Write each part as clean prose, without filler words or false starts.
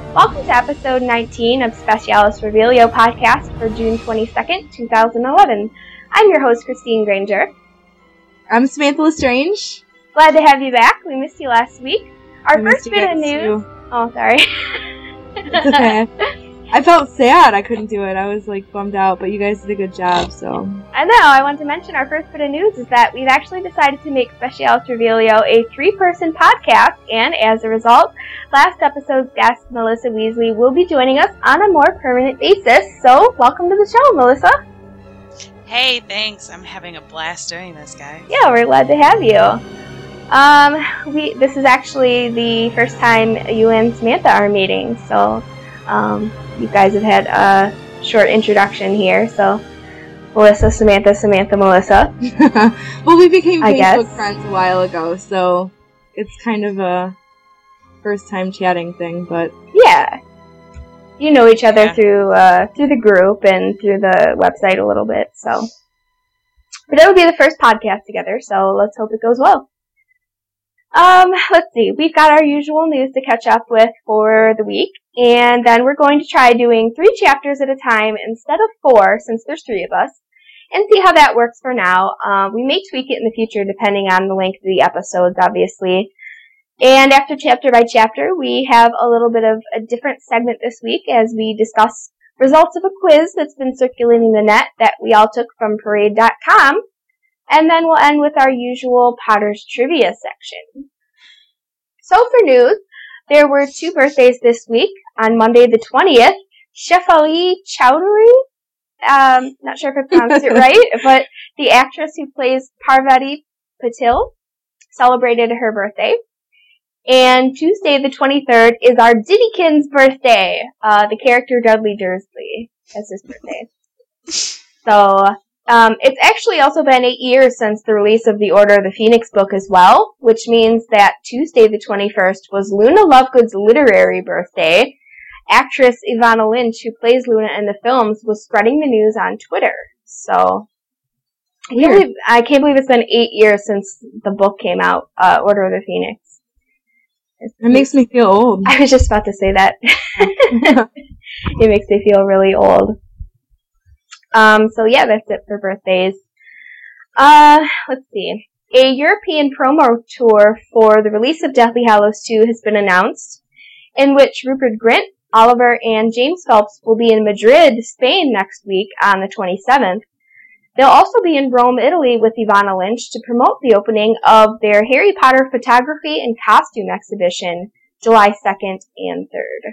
Welcome to episode 19 of Specialis Revelio podcast for June 22nd, 2011. I'm your host, Christine Granger. I'm Samantha Lestrange. Glad to have you back. We missed you last week. Our first bit of news... Too. Oh, sorry. It's okay. I felt sad I couldn't do it. I was, bummed out, but you guys did a good job, so... I know. I want to mention our first bit of news is that we've actually decided to make Specialis Revelio a 3-person podcast, and as a result, last episode's guest, Melissa Weasley, will be joining us on a more permanent basis. So, welcome to the show, Melissa. Hey, thanks. I'm having a blast doing this, guys. Yeah, we're glad to have you. This is actually the first time you and Samantha are meeting, so you guys have had a short introduction here. So, Melissa, Samantha, Samantha, Melissa. Well, we became Facebook friends a while ago, so it's kind of a first-time chatting thing, but... Yeah. You know each other through the group and through the website a little bit, so... But it'll be the first podcast together, so let's hope it goes well. Let's see. We've got our usual news to catch up with for the week, and then we're going to try doing 3 chapters at a time instead of 4, since there's 3 of us, and see how that works for now. We may tweak it in the future depending on the length of the episodes, obviously. And after chapter by chapter, we have a little bit of a different segment this week as we discuss results of a quiz that's been circulating the net that we all took from Parade.com. And then we'll end with our usual Potter's Trivia section. So for news, there were 2 birthdays this week. On Monday the 20th, Shefali Chowdhury, not sure if I pronounced it right, but the actress who plays Parvati Patil celebrated her birthday. And Tuesday the 23rd is our Diddykins' birthday. The character Dudley Dursley has his birthday. So... it's actually also been 8 years since the release of the Order of the Phoenix book as well, which means that Tuesday the 21st was Luna Lovegood's literary birthday. Actress Ivana Lynch, who plays Luna in the films, was spreading the news on Twitter. So, I can't believe it's been 8 years since the book came out, Order of the Phoenix. It makes me feel old. I was just about to say that. It makes me feel really old. So yeah, that's it for birthdays. Let's see. A European promo tour for the release of Deathly Hallows 2 has been announced, in which Rupert Grint, Oliver, and James Phelps will be in Madrid, Spain next week on the 27th. They'll also be in Rome, Italy with Ivana Lynch to promote the opening of their Harry Potter photography and costume exhibition, July 2nd and 3rd.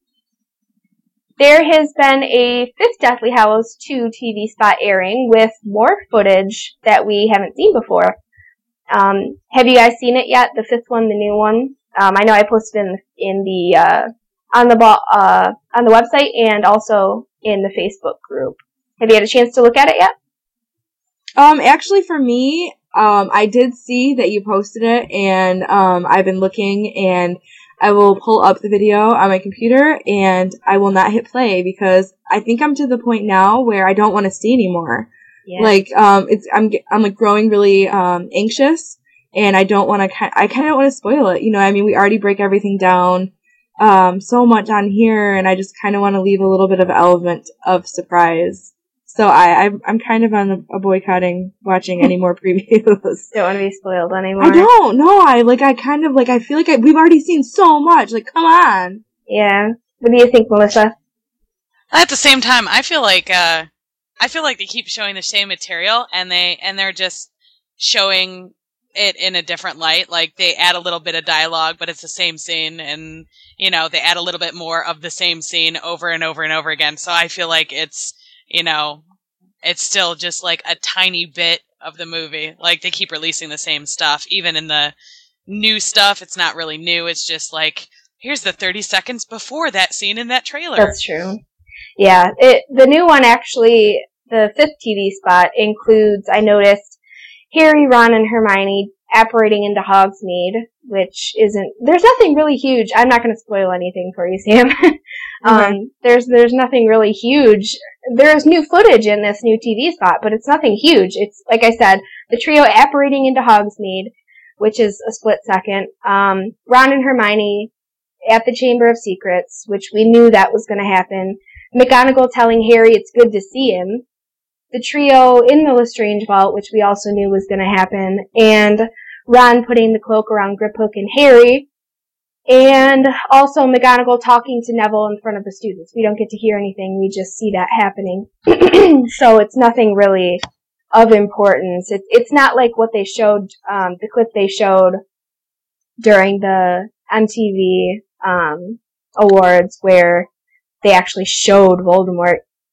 There has been a 5th Deathly Hallows 2 TV spot airing with more footage that we haven't seen before. Have you guys seen it yet? The 5th one, the new one? I know I posted on the website and also in the Facebook group. Have you had a chance to look at it yet? Actually for me, I did see that you posted it, and I've been looking, and I will pull up the video on my computer, and I will not hit play because I think I'm to the point now where I don't want to see anymore. Yeah. I'm growing really anxious, and I don't want to. I kind of want to spoil it. You know, I mean, we already break everything down so much on here, and I just kind of want to leave a little bit of element of surprise. So I'm kind of on a boycotting watching any more previews. Don't want to be spoiled anymore. I don't. No, I feel like we've already seen so much. Like, come on. Yeah. What do you think, Melissa? At the same time, I feel like they keep showing the same material, and they're just showing it in a different light. Like, they add a little bit of dialogue, but it's the same scene, and they add a little bit more of the same scene over and over and over again. So I feel like it's still just like a tiny bit of the movie. Like, they keep releasing the same stuff. Even in the new stuff, it's not really new. It's just like, here's the 30 seconds before that scene in that trailer. That's true. Yeah. The new one, actually, the 5th TV spot includes, I noticed, Harry, Ron, and Hermione apparating into Hogsmeade, which isn't... There's nothing really huge. I'm not going to spoil anything for you, Sam. There's nothing really huge. There's new footage in this new TV spot, but it's nothing huge. It's, like I said, the trio apparating into Hogsmeade, which is a split second. Ron and Hermione at the Chamber of Secrets, which we knew that was going to happen. McGonagall telling Harry it's good to see him. The trio in the Lestrange Vault, which we also knew was going to happen. And Ron putting the cloak around Griphook and Harry. And also McGonagall talking to Neville in front of the students. We don't get to hear anything, we just see that happening. So it's nothing really of importance. It's not like what they showed, the clip they showed during the MTV awards where they actually showed Voldemort,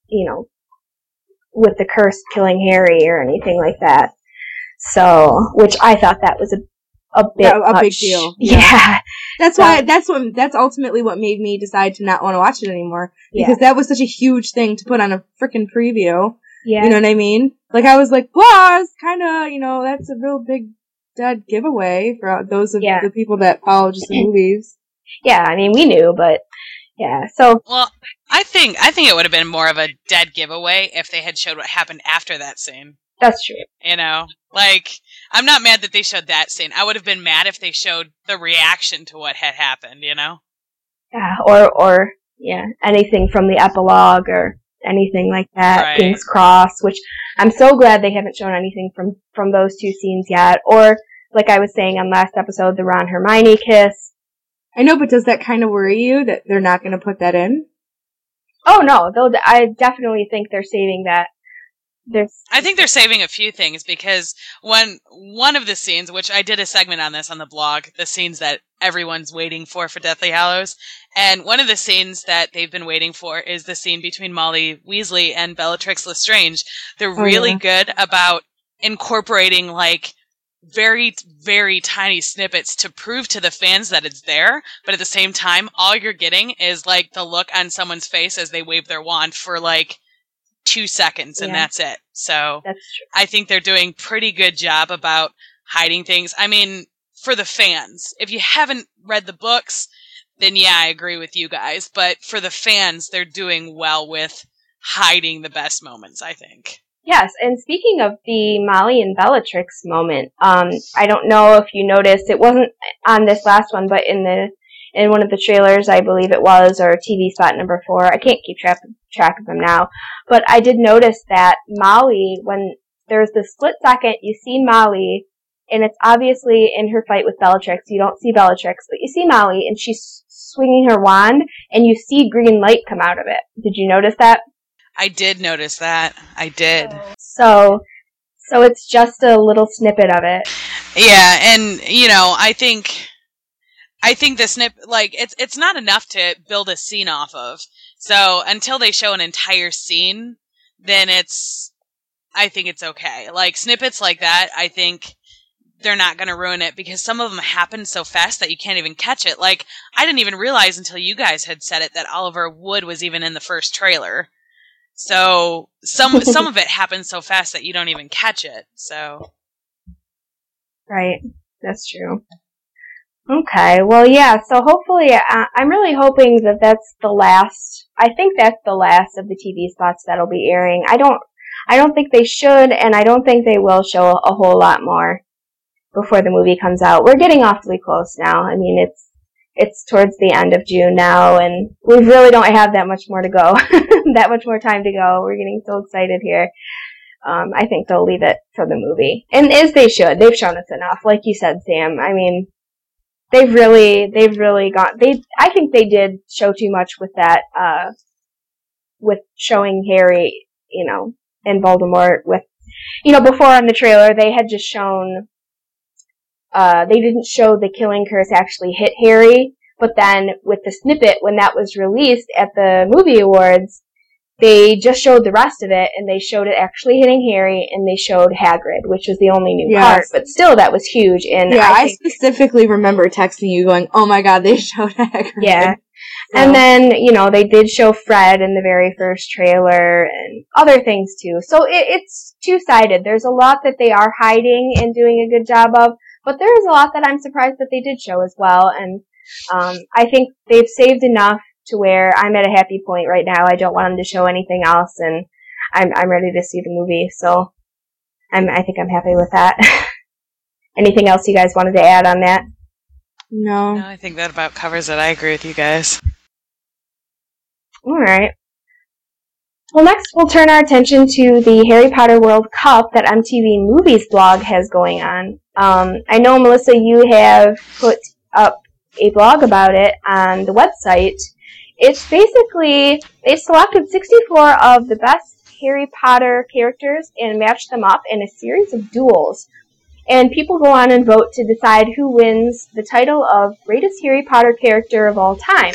with the curse killing Harry or anything like that. So, which I thought that was a big deal. Yeah. That's ultimately what made me decide to not want to watch it anymore. Because that was such a huge thing to put on a frickin' preview. Yeah. You know what I mean? Like, I was like, pause! Kinda, that's a real big dead giveaway for those of the people that follow just the movies. Yeah, I mean, we knew, but, yeah, so. Well, I think it would have been more of a dead giveaway if they had showed what happened after that scene. That's true. I'm not mad that they showed that scene. I would have been mad if they showed the reaction to what had happened, Yeah, or anything from the epilogue or anything like that. Right. King's Cross, which I'm so glad they haven't shown anything from those two scenes yet. Or, like I was saying on last episode, the Ron Hermione kiss. I know, but does that kind of worry you that they're not going to put that in? Oh, no. I definitely think they're saving that. I think they're saving a few things because one of the scenes, which I did a segment on this on the blog, the scenes that everyone's waiting for Deathly Hallows, and one of the scenes that they've been waiting for is the scene between Molly Weasley and Bellatrix Lestrange. They're really good about incorporating very, very tiny snippets to prove to the fans that it's there, but at the same time, all you're getting is the look on someone's face as they wave their wand for 2 seconds and that's it. So that's true. I think they're doing pretty good job about hiding things. I mean, for the fans, if you haven't read the books, then I agree with you guys. But for the fans, they're doing well with hiding the best moments, I think. Yes, and speaking of the Molly and Bellatrix moment, I don't know if you noticed, it wasn't on this last one, but in one of the trailers, I believe it was, or TV spot number 4. I can't keep track of them now. But I did notice that Molly, when there's the split second, you see Molly, and it's obviously in her fight with Bellatrix. You don't see Bellatrix, but you see Molly, and she's swinging her wand, and you see green light come out of it. Did you notice that? I did notice that. I did. So it's just a little snippet of it. Yeah, and, I think the it's not enough to build a scene off of. So until they show an entire scene, then I think it's okay. Snippets like that, I think they're not going to ruin it because some of them happen so fast that you can't even catch it. I didn't even realize until you guys had said it that Oliver Wood was even in the first trailer. So some of it happens so fast that you don't even catch it. So. Right. That's true. Okay, well, yeah, so hopefully, I'm really hoping that that's the last, I think that's the last of the TV spots that'll be airing. I don't think they should, and I don't think they will show a whole lot more before the movie comes out. We're getting awfully close now. I mean, it's towards the end of June now, and we really don't have that much more to go, that much more time to go. We're getting so excited here. I think they'll leave it for the movie. And as they should. They've shown us enough. Like you said, Sam, I mean, They've really I think they did show too much with that, with showing Harry, and Voldemort with, before on the trailer, they had just shown, they didn't show the killing curse actually hit Harry, but then with the snippet, when that was released at the movie awards, they just showed the rest of it, and they showed it actually hitting Harry, and they showed Hagrid, which was the only new part. But still, that was huge. And I specifically remember texting you going, oh my god, they showed Hagrid. Yeah. So. And then, they did show Fred in the very first trailer, and other things too. So it's two-sided. There's a lot that they are hiding and doing a good job of, but there is a lot that I'm surprised that they did show as well. And I think they've saved enough to where I'm at a happy point right now. I don't want them to show anything else, and I'm ready to see the movie. So I think I'm happy with that. Anything else you guys wanted to add on that? No. No, I think that about covers it. I agree with you guys. All right. Well, next we'll turn our attention to the Harry Potter World Cup that MTV Movies blog has going on. I know, Melissa, you have put up a blog about it on the website. It's basically, they've selected 64 of the best Harry Potter characters and matched them up in a series of duels. And people go on and vote to decide who wins the title of greatest Harry Potter character of all time.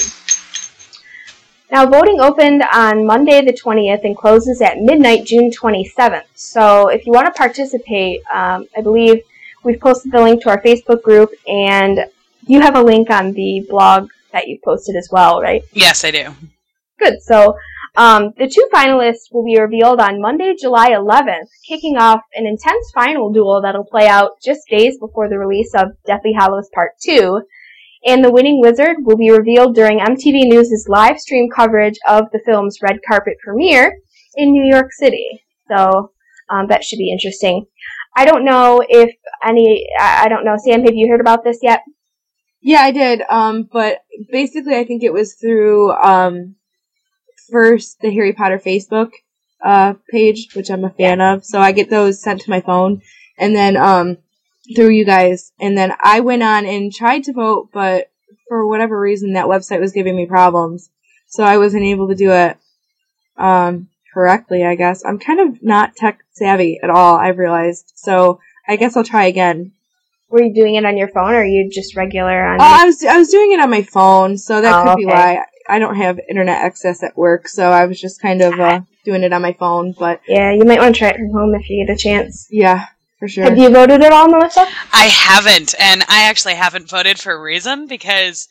Now, voting opened on Monday the 20th and closes at midnight, June 27th. So if you want to participate, I believe we've posted the link to our Facebook group, and you have a link on the blog that you posted as well, right? Yes, I do. Good. So the two finalists will be revealed on Monday, July 11th, kicking off an intense final duel that'll play out just days before the release of Deathly Hallows Part 2. And the winning wizard will be revealed during MTV News' live stream coverage of the film's red carpet premiere in New York City. So that should be interesting. I don't know, Sam, have you heard about this yet? Yeah, I did. But basically I think it was through, first the Harry Potter Facebook, page, which I'm a fan of. So I get those sent to my phone. And then, through you guys. And then I went on and tried to vote, but for whatever reason that website was giving me problems. So I wasn't able to do it, correctly, I guess. I'm kind of not tech savvy at all, I've realized. So I guess I'll try again. Were you doing it on your phone, or are you just regular on? I was doing it on my phone, so that could be why. I don't have internet access at work, so I was just kind of doing it on my phone. But yeah, you might want to try it from home if you get a chance. Yeah, for sure. Have you voted at all, Melissa? I haven't, and I actually haven't voted for a reason, because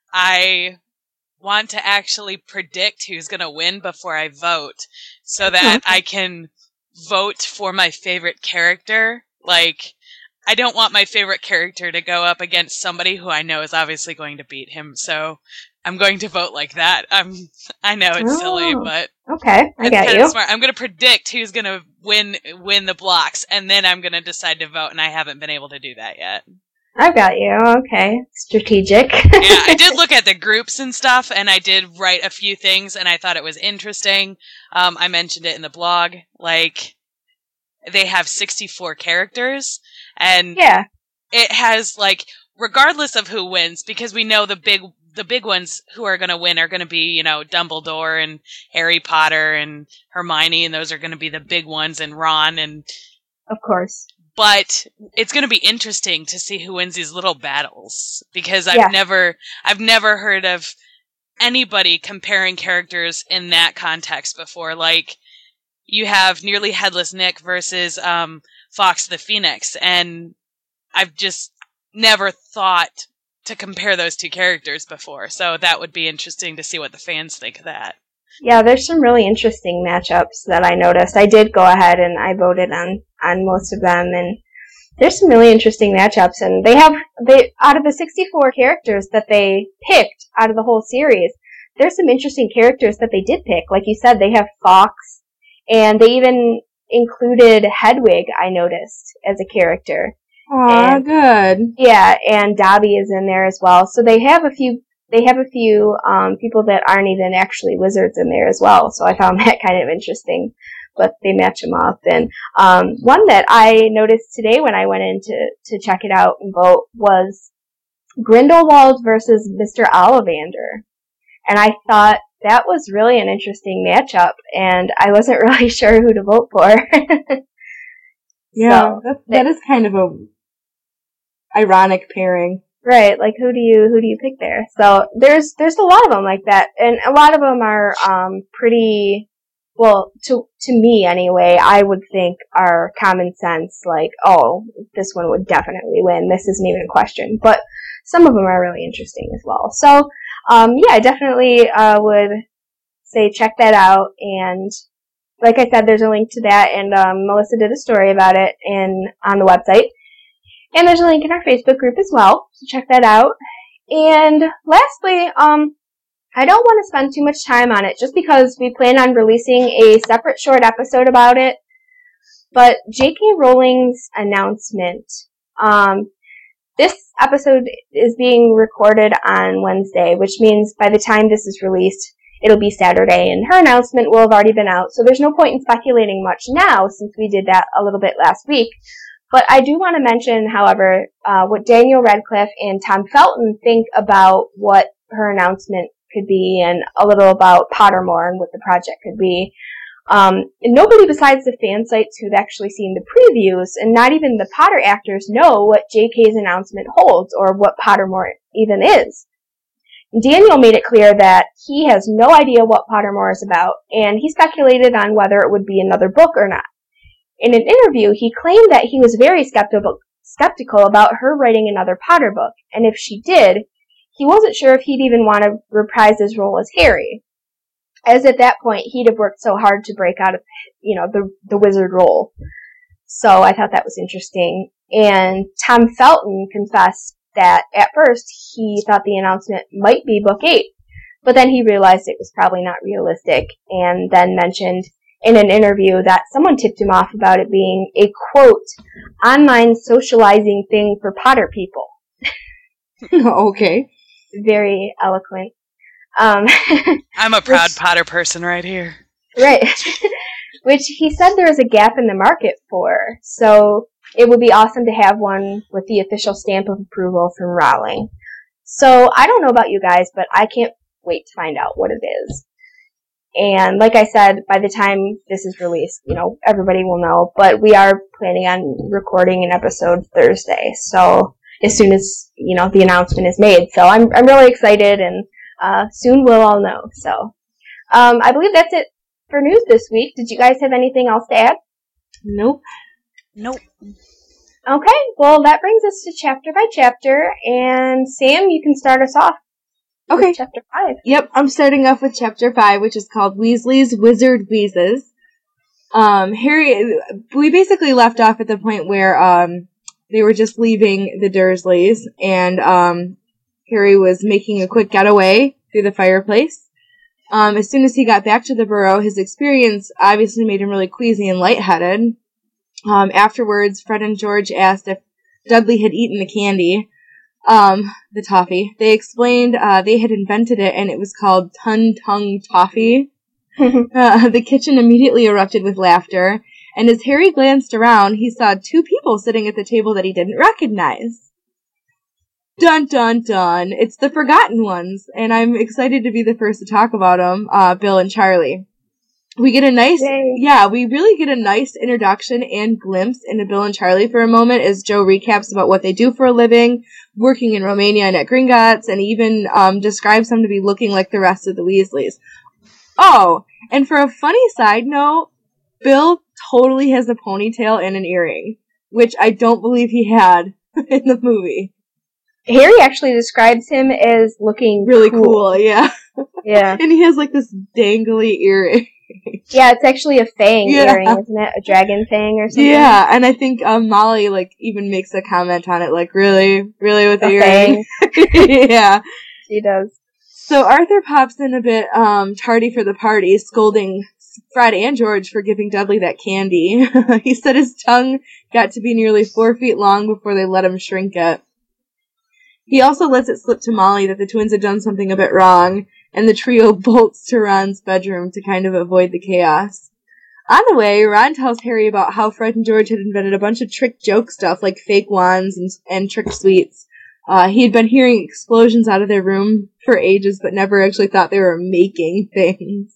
I want to actually predict who's going to win before I vote, so that I can vote for my favorite character. Like, I don't want my favorite character to go up against somebody who I know is obviously going to beat him, so I'm going to vote like that. I know it's silly, but okay, I get you. Smart. I'm going to predict who's going to win the blocks, and then I'm going to decide to vote, and I haven't been able to do that yet. I've got you. Okay, strategic. Yeah, I did look at the groups and stuff, and I did write a few things, and I thought it was interesting. I mentioned it in the blog. Like, they have 64 characters, and it has, like, regardless of who wins, because we know the big ones who are going to win are going to be, you know, Dumbledore and Harry Potter and Hermione, and those are going to be the big ones, and Ron, and of course. But it's going to be interesting to see who wins these little battles, because I've never heard of anybody comparing characters in that context before. Like, you have Nearly Headless Nick versus Fox the Phoenix, and I've just never thought to compare those two characters before, so that would be interesting to see what the fans think of that. Yeah, there's some really interesting matchups that I noticed. I did go ahead and I voted on most of them, and there's some really interesting matchups, and they out of the 64 characters that they picked out of the whole series, there's some interesting characters that they did pick. Like you said, they have Fox, and they even included Hedwig, I noticed, as a character. Aw, good. Yeah, and Dobby is in there as well. So they have a few people that aren't even actually wizards in there as well. So I found that kind of interesting. But they match them up. And one that I noticed today when I went in to check it out and vote was Grindelwald versus Mr. Ollivander. And I thought that was really an interesting matchup, and I wasn't really sure who to vote for. Yeah, so, that is kind of a ironic pairing. Right, like who do you pick there? So there's a lot of them like that, and a lot of them are pretty, well, to me anyway, I would think are common sense, like, oh, this one would definitely win, this isn't even a question, but some of them are really interesting as well. So yeah, I definitely would say check that out, and like I said, there's a link to that, and Melissa did a story about it on the website. And there's a link in our Facebook group as well, so check that out. And lastly, I don't want to spend too much time on it, just because we plan on releasing a separate short episode about it. But J.K. Rowling's announcement, this episode is being recorded on Wednesday, which means by the time this is released, it'll be Saturday, and her announcement will have already been out, so there's no point in speculating much now, since we did that a little bit last week. But I do want to mention, however, what Daniel Radcliffe and Tom Felton think about what her announcement could be, and a little about Pottermore and what the project could be. And nobody besides the fan sites who've actually seen the previews, and not even the Potter actors, know what JK's announcement holds, or what Pottermore even is. Daniel made it clear that he has no idea what Pottermore is about, and he speculated on whether it would be another book or not. In an interview, he claimed that he was very skeptical about her writing another Potter book, and if she did, he wasn't sure if he'd even want to reprise his role as Harry, as at that point he'd have worked so hard to break out of, the wizard role. So I thought that was interesting. And Tom Felton confessed that at first he thought the announcement might be book 8, but then he realized it was probably not realistic, and then mentioned in an interview that someone tipped him off about it being a, quote, online socializing thing for Potter people. Okay. Very eloquent. I'm a proud Potter person right here. Right. Which he said there is a gap in the market for, so it would be awesome to have one with the official stamp of approval from Rowling. So I don't know about you guys, but I can't wait to find out what it is. And like I said, by the time this is released, everybody will know, but we are planning on recording an episode Thursday, so as soon as, the announcement is made. So I'm really excited, and soon we'll all know. So I believe that's it for news this week. Did you guys have anything else to add? Nope. Okay, well, that brings us to chapter by chapter, and Sam, you can start us off. Okay. Chapter 5. Yep, I'm starting off with chapter 5, which is called Weasley's Wizard Wheezes. Harry, we basically left off at the point where, they were just leaving the Dursleys, and, Harry was making a quick getaway through the fireplace. As soon as he got back to the Burrow, his experience obviously made him really queasy and lightheaded. Afterwards, Fred and George asked if Dudley had eaten the candy. The toffee. They explained, they had invented it, and it was called Tun-Tung Toffee. The kitchen immediately erupted with laughter, and as Harry glanced around, he saw 2 people sitting at the table that he didn't recognize. Dun dun dun! It's the Forgotten Ones, and I'm excited to be the first to talk about them, Bill and Charlie. We get we really get a nice introduction and glimpse into Bill and Charlie for a moment as Joe recaps about what they do for a living, working in Romania and at Gringotts, and even describes them to be looking like the rest of the Weasleys. Oh, and for a funny side note, Bill totally has a ponytail and an earring, which I don't believe he had in the movie. Harry actually describes him as looking really cool, yeah. Yeah. And he has like this dangly earring. Yeah, it's actually a fang earring, isn't it? A dragon fang or something? Yeah, and I think Molly even makes a comment on it, really with the earring? Yeah. She does. So Arthur pops in a bit tardy for the party, scolding Fred and George for giving Dudley that candy. He said his tongue got to be nearly 4 feet long before they let him shrink it. He also lets it slip to Molly that the twins had done something a bit wrong, and the trio bolts to Ron's bedroom to kind of avoid the chaos. On the way, Ron tells Harry about how Fred and George had invented a bunch of trick joke stuff like fake wands and trick sweets. He had been hearing explosions out of their room for ages, but never actually thought they were making things.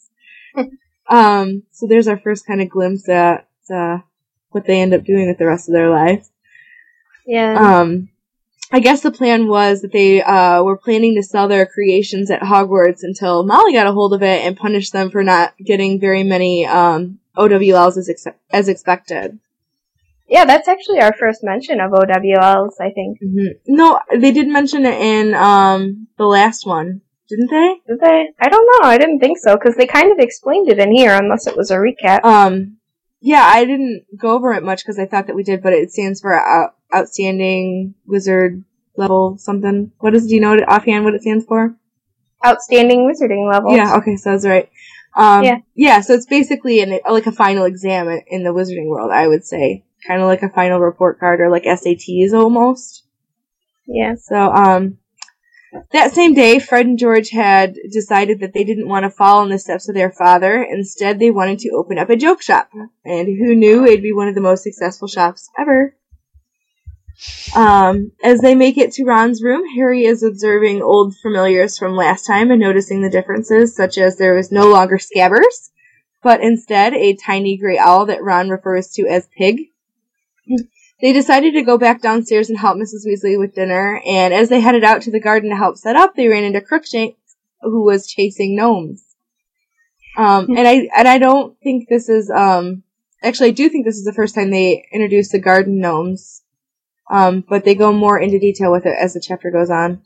So there's our first kind of glimpse at what they end up doing with the rest of their life. Yeah. I guess the plan was that they were planning to sell their creations at Hogwarts until Molly got a hold of it and punished them for not getting very many OWLs as expected. Yeah, that's actually our first mention of OWLs, I think. Mm-hmm. No, they did mention it in the last one, didn't they? Did they? I don't know. I didn't think so, because they kind of explained it in here, unless it was a recap. Yeah, I didn't go over it much because I thought that we did, but it stands for Outstanding Wizard Level something. What is? Do you know offhand what it stands for? Outstanding Wizarding Level. Yeah, okay, so that's right. Yeah, so it's basically like a final exam in the wizarding world, I would say. Kind of like a final report card or like SATs almost. Yeah. So, that same day, Fred and George had decided that they didn't want to follow in the steps of their father. Instead, they wanted to open up a joke shop. And who knew it'd be one of the most successful shops ever. As they make it to Ron's room, Harry is observing old familiars from last time and noticing the differences, such as there was no longer Scabbers, but instead a tiny gray owl that Ron refers to as Pig. They decided to go back downstairs and help Mrs. Weasley with dinner, and as they headed out to the garden to help set up, they ran into Crookshanks, who was chasing gnomes. And I don't think this is, actually I do think this is the first time they introduced the garden gnomes. But they go more into detail with it as the chapter goes on.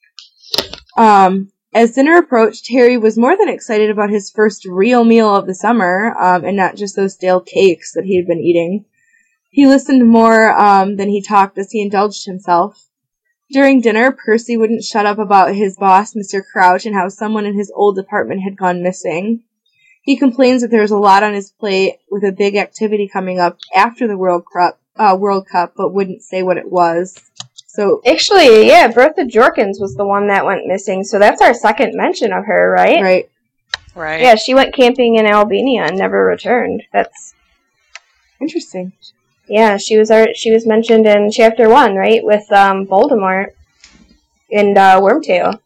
As dinner approached, Harry was more than excited about his first real meal of the summer, and not just those stale cakes that he had been eating. He listened more than he talked as he indulged himself. During dinner, Percy wouldn't shut up about his boss, Mr. Crouch, and how someone in his old department had gone missing. He complains that there's a lot on his plate with a big activity coming up after the World Cup, but wouldn't say what it was. So actually, yeah, Bertha Jorkins was the one that went missing, so that's our second mention of her, right? Right. Yeah, she went camping in Albania and never returned. That's interesting. Yeah, she was mentioned in chapter 1, right, with Voldemort and Wormtail.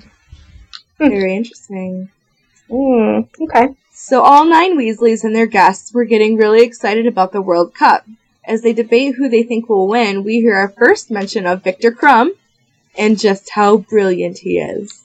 Very interesting. Okay. So all 9 Weasleys and their guests were getting really excited about the World Cup. As they debate who they think will win, we hear our first mention of Victor Crumb and just how brilliant he is.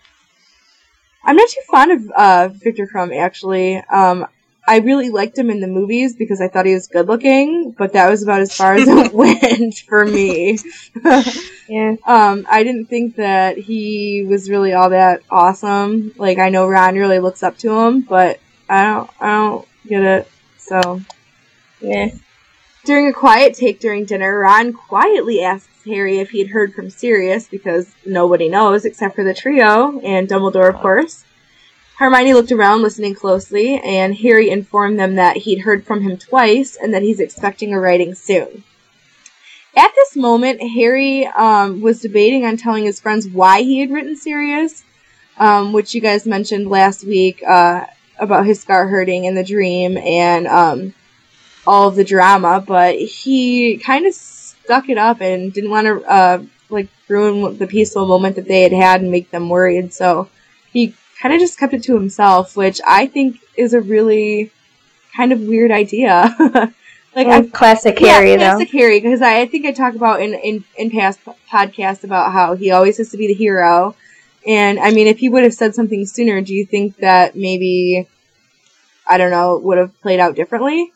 I'm not too fond of Victor Crumb, actually. I really liked him in the movies because I thought he was good looking, but that was about as far as it went for me. Yeah. I didn't think that he was really all that awesome. Like, I know Ron really looks up to him, but I don't get it. So, yeah. During a quiet take during dinner, Ron quietly asks Harry if he'd heard from Sirius, because nobody knows except for the trio, and Dumbledore, of course. Hermione looked around, listening closely, and Harry informed them that he'd heard from him twice, and that he's expecting a writing soon. At this moment, Harry was debating on telling his friends why he had written Sirius, which you guys mentioned last week, about his scar hurting in the dream, and all of the drama, but he kind of stuck it up and didn't want to ruin the peaceful moment that they had and make them worried, so he kind of just kept it to himself, which I think is a really kind of weird idea. Classic Harry, though. Classic Harry, because I think I talked about in past podcasts about how he always has to be the hero, and I mean, if he would have said something sooner, do you think that maybe, I don't know, would have played out differently?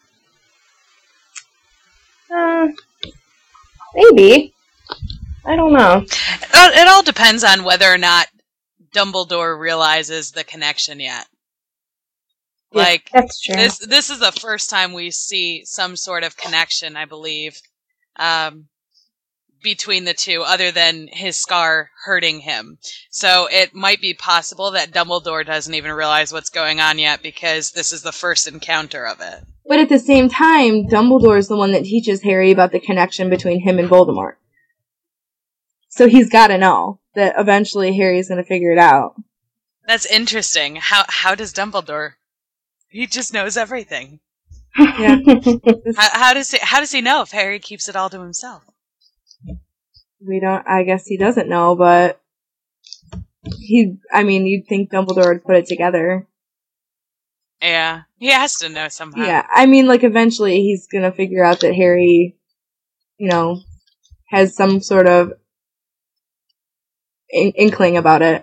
Maybe. I don't know. It all depends on whether or not Dumbledore realizes the connection yet. Yeah, like, that's true. This is the first time we see some sort of connection, I believe, between the two, other than his scar hurting him. So it might be possible that Dumbledore doesn't even realize what's going on yet, because this is the first encounter of it. But at the same time, Dumbledore is the one that teaches Harry about the connection between him and Voldemort. So he's got to know that eventually Harry's going to figure it out. That's interesting. How does Dumbledore? He just knows everything. Yeah. How does he know if Harry keeps it all to himself? I guess he doesn't know, but you'd think Dumbledore would put it together. Yeah, he has to know somehow. Yeah, I mean, eventually he's gonna figure out that Harry, has some sort of inkling about it.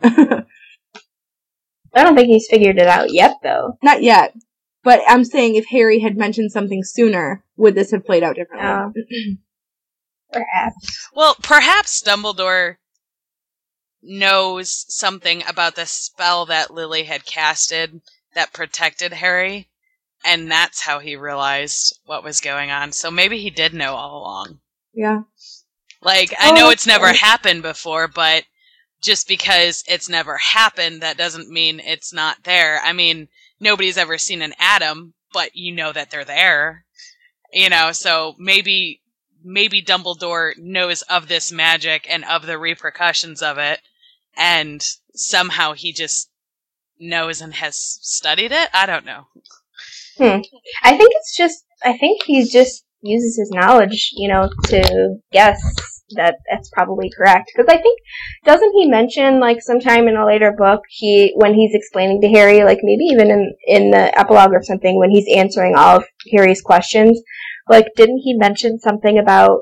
I don't think he's figured it out yet, though. Not yet. But I'm saying if Harry had mentioned something sooner, would this have played out differently? Perhaps. Well, perhaps Dumbledore knows something about the spell that Lily had casted that protected Harry, and that's how he realized what was going on. So maybe he did know all along. Yeah. I know it's never happened before, but just because it's never happened, that doesn't mean it's not there. I mean, nobody's ever seen an atom, but you know that they're there. So maybe maybe Dumbledore knows of this magic and of the repercussions of it, and somehow he just knows and has studied it? I don't know. I think he just uses his knowledge, to guess that that's probably correct. Because I think, doesn't he mention, like, sometime in a later book, when he's explaining to Harry, like, maybe even in the epilogue or something, when he's answering all of Harry's questions, like, didn't he mention something about,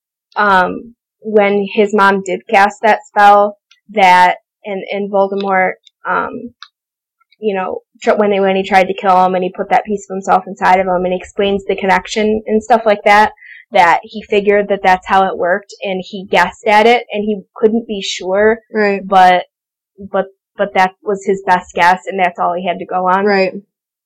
when his mom did cast that spell, that, and Voldemort, when he tried to kill him and he put that piece of himself inside of him and he explains the connection and stuff like that he figured that that's how it worked and he guessed at it and he couldn't be sure. Right. But that was his best guess and that's all he had to go on. Right.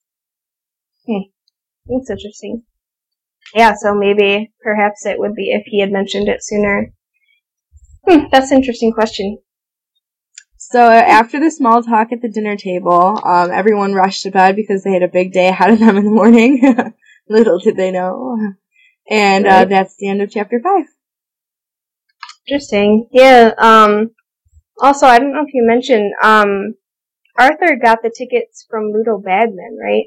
That's interesting. Yeah, so maybe, perhaps it would be if he had mentioned it sooner. That's an interesting question. So after the small talk at the dinner table, everyone rushed to bed because they had a big day ahead of them in the morning. Little did they know. And that's the end of chapter 5. Interesting. Yeah. Also, I don't know if you mentioned, Arthur got the tickets from Ludo Bagman, right?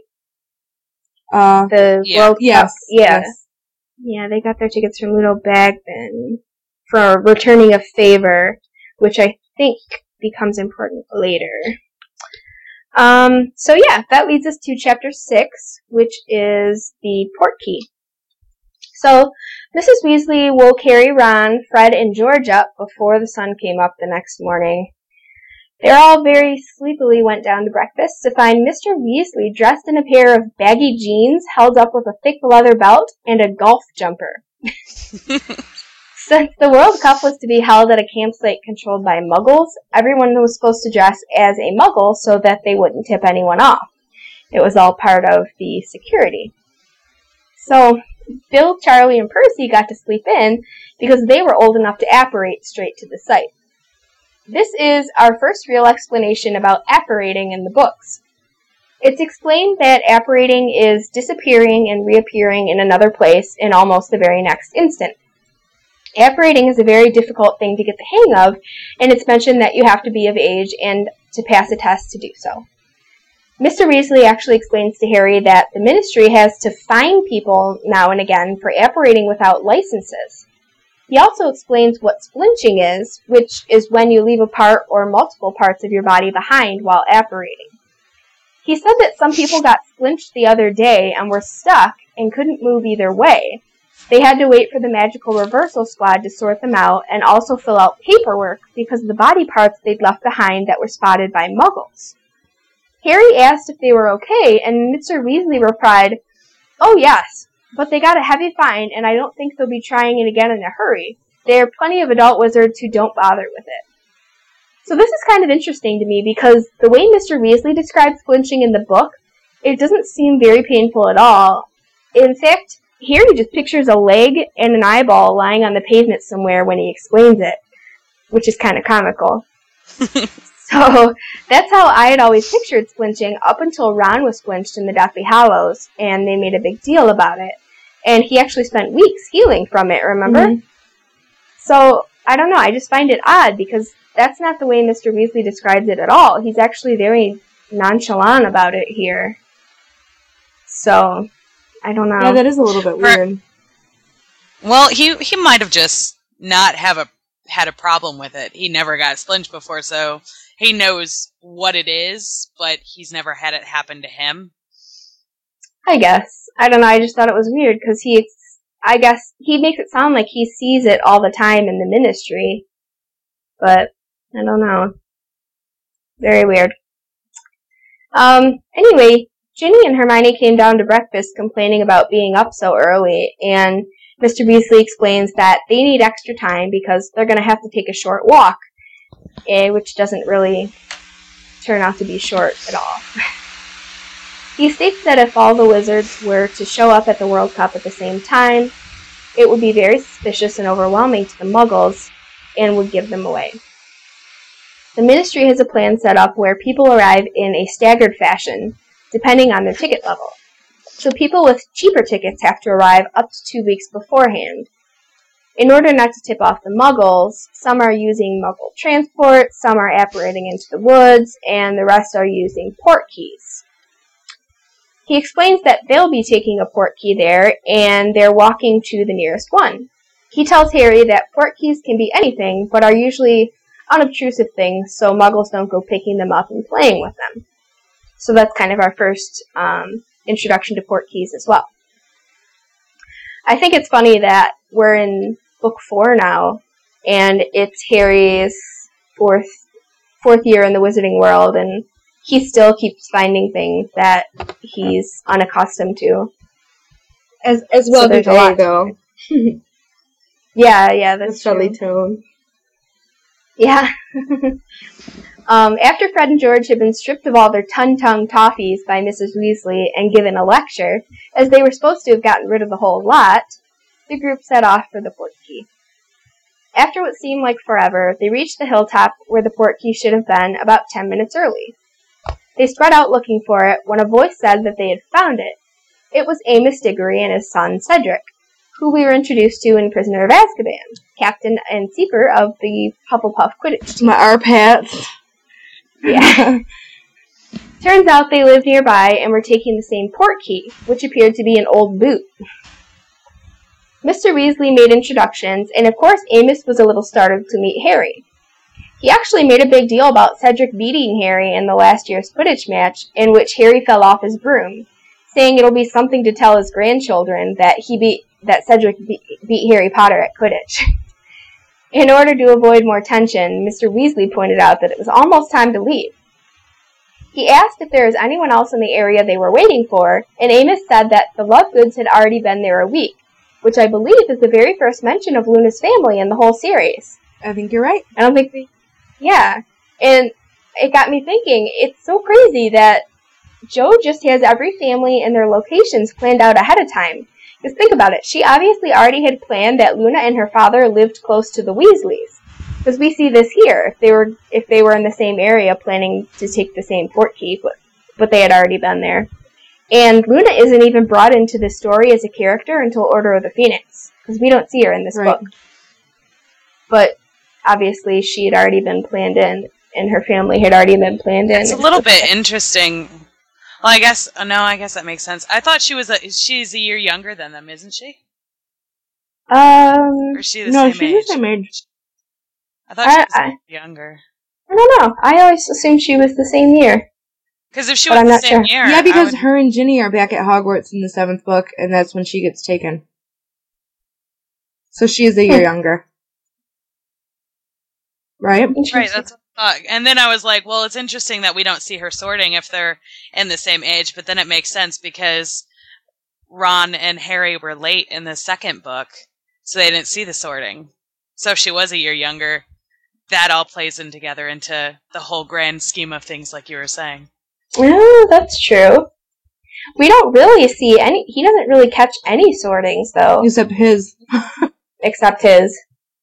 The World Cup. Yes. Yeah. Yes. Yeah, they got their tickets from Ludo Bagman for returning a favor, which I think becomes important later. So yeah, that leads us to chapter 6, which is the Portkey. So, Mrs. Weasley woke Harry, Ron, Fred, and George up before the sun came up the next morning. They all very sleepily went down to breakfast to find Mr. Weasley dressed in a pair of baggy jeans held up with a thick leather belt and a golf jumper. Since the World Cup was to be held at a campsite controlled by Muggles, everyone was supposed to dress as a Muggle so that they wouldn't tip anyone off. It was all part of the security. So, Bill, Charlie, and Percy got to sleep in because they were old enough to apparate straight to the site. This is our first real explanation about apparating in the books. It's explained that apparating is disappearing and reappearing in another place in almost the very next instant. Apparating is a very difficult thing to get the hang of, and it's mentioned that you have to be of age and to pass a test to do so. Mr. Weasley actually explains to Harry that the Ministry has to fine people now and again for apparating without licenses. He also explains what splinching is, which is when you leave a part or multiple parts of your body behind while apparating. He said that some people got splinched the other day and were stuck and couldn't move either way. They had to wait for the magical reversal squad to sort them out and also fill out paperwork because of the body parts they'd left behind that were spotted by Muggles. Harry asked if they were okay, and Mr. Weasley replied, "Oh yes, but they got a heavy fine and I don't think they'll be trying it again in a hurry. There are plenty of adult wizards who don't bother with it." So this is kind of interesting to me because the way Mr. Weasley describes flinching in the book, it doesn't seem very painful at all. In fact, Harry just pictures a leg and an eyeball lying on the pavement somewhere when he explains it, which is kind of comical. So that's how I had always pictured splinching up until Ron was splinched in the Deathly Hallows, and they made a big deal about it. And he actually spent weeks healing from it, remember? Mm-hmm. So, I don't know, I just find it odd because that's not the way Mr. Weasley describes it at all. He's actually very nonchalant about it here. So, I don't know. Yeah, that is a little bit weird. Well, he might have just not had a problem with it. He never got splinched before, so he knows what it is, but he's never had it happen to him. I guess. I don't know, I just thought it was weird, because I guess he makes it sound like he sees it all the time in the Ministry. But, I don't know. Very weird. Anyway, Ginny and Hermione came down to breakfast complaining about being up so early, and Mr. Weasley explains that they need extra time because they're going to have to take a short walk, which doesn't really turn out to be short at all. He states that if all the wizards were to show up at the World Cup at the same time, it would be very suspicious and overwhelming to the Muggles and would give them away. The Ministry has a plan set up where people arrive in a staggered fashion, depending on their ticket level. So people with cheaper tickets have to arrive up to 2 weeks beforehand. In order not to tip off the Muggles, some are using Muggle transport, some are apparating into the woods, and the rest are using port keys. He explains that they'll be taking a port key there, and they're walking to the nearest one. He tells Harry that port keys can be anything, but are usually unobtrusive things, so Muggles don't go picking them up and playing with them. So that's kind of our first introduction to port keys as well. I think it's funny that we're in book 4 now, and it's Harry's fourth year in the Wizarding World, and he still keeps finding things that he's unaccustomed to. As well as Jay, though. Yeah, that's Sully true. tone. Yeah. After Fred and George had been stripped of all their Ton-Tongue toffees by Mrs. Weasley and given a lecture, as they were supposed to have gotten rid of the whole lot, the group set off for the port key. After what seemed like forever, they reached the hilltop where the port key should have been about 10 minutes early. They spread out looking for it when a voice said that they had found it. It was Amos Diggory and his son Cedric, who we were introduced to in Prisoner of Azkaban, captain and keeper of the Hufflepuff Quidditch team. My Arpats. Yeah. Turns out they lived nearby and were taking the same port key, which appeared to be an old boot. Mr. Weasley made introductions, and of course Amos was a little startled to meet Harry. He actually made a big deal about Cedric beating Harry in the last year's Quidditch match, in which Harry fell off his broom, saying it'll be something to tell his grandchildren that Cedric beat Harry Potter at Quidditch. In order to avoid more tension, Mr. Weasley pointed out that it was almost time to leave. He asked if there was anyone else in the area they were waiting for, and Amos said that the Lovegoods had already been there a week, which I believe is the very first mention of Luna's family in the whole series. I think you're right. I don't think yeah. And it got me thinking, it's so crazy that Jo just has every family and their locations planned out ahead of time. Because think about it, she obviously already had planned that Luna and her father lived close to the Weasleys. Because we see this here, if they were in the same area planning to take the same port key, but they had already been there. And Luna isn't even brought into this story as a character until Order of the Phoenix, because we don't see her in this book. But obviously she had already been planned in, and her family had already been planned in. It's a little bit interesting. Well, I guess that makes sense. I thought she's a year younger than them, isn't she? Or is she the same age? No, she's the same age. I thought she was younger. I don't know. I always assumed she was the same year. Because if she was the same year... Yeah, because her and Ginny are back at Hogwarts in the 7th book, and that's when she gets taken. So she is a year younger. Right? Right, that's what I thought. And then I was like, well, it's interesting that we don't see her sorting if they're in the same age, but then it makes sense because Ron and Harry were late in the 2nd book, so they didn't see the sorting. So if she was a year younger, that all plays in together into the whole grand scheme of things, like you were saying. Oh, that's true. We don't really see any... He doesn't really catch any sortings, though. Except his. Except his.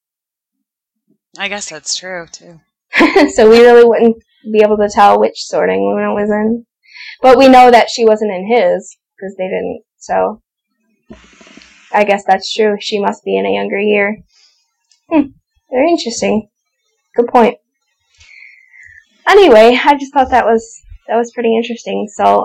I guess that's true, too. So we really wouldn't be able to tell which sorting Luna was in. But we know that she wasn't in his, because they didn't, so... I guess that's true. She must be in a younger year. Very interesting. Good point. Anyway, I just thought that was pretty interesting. So,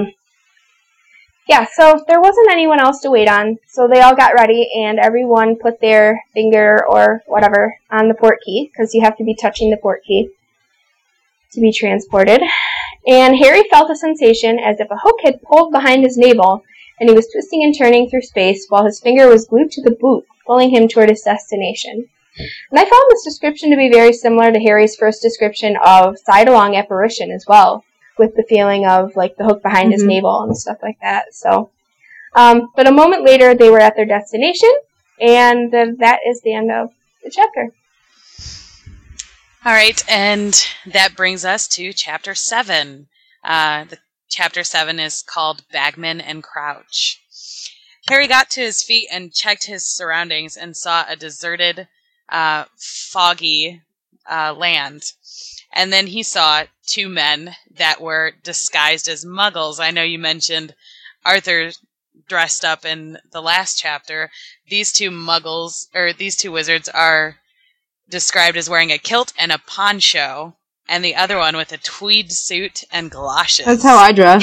yeah, so there wasn't anyone else to wait on, so they all got ready, and everyone put their finger or whatever on the port key, because you have to be touching the port key to be transported. And Harry felt a sensation as if a hook had pulled behind his navel, and he was twisting and turning through space while his finger was glued to the boot, pulling him toward his destination. And I found this description to be very similar to Harry's first description of side-along apparition as well, with the feeling of, like, the hook behind his navel and stuff like that. So, but a moment later, they were at their destination, and that is the end of the chapter. All right, and that brings us to Chapter 7. The Chapter 7 is called Bagman and Crouch. Harry got to his feet and checked his surroundings and saw a deserted, foggy land. And then he saw 2 men that were disguised as Muggles. I know you mentioned Arthur dressed up in the last chapter, these two wizards are described as wearing a kilt and a poncho, and the other one with a tweed suit and galoshes. That's how I dress.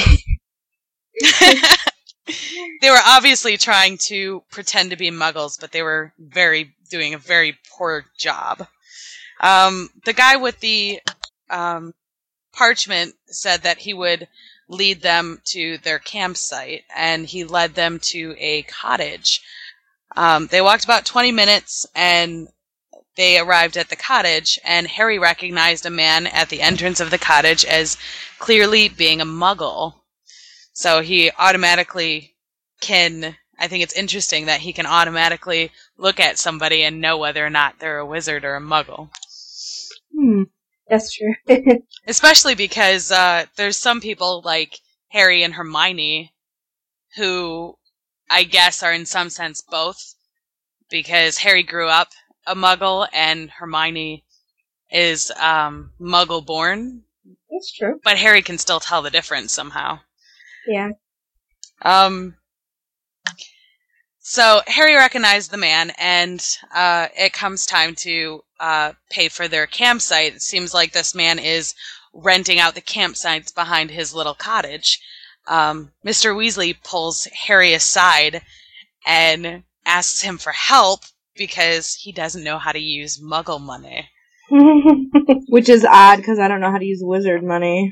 They were obviously trying to pretend to be muggles, but they were doing a very poor job. The guy with the parchment said that he would lead them to their campsite, and he led them to a cottage. They walked about 20 minutes, and they arrived at the cottage, and Harry recognized a man at the entrance of the cottage as clearly being a muggle. So he automatically I think it's interesting that he can automatically look at somebody and know whether or not they're a wizard or a muggle. That's true. Especially because there's some people like Harry and Hermione who I guess are in some sense both, because Harry grew up a muggle and Hermione is muggle born. That's true. But Harry can still tell the difference somehow. Yeah. So Harry recognized the man, and it comes time to pay for their campsite. It seems like this man is renting out the campsites behind his little cottage. Mr. Weasley pulls Harry aside and asks him for help because he doesn't know how to use muggle money. Which is odd, because I don't know how to use wizard money.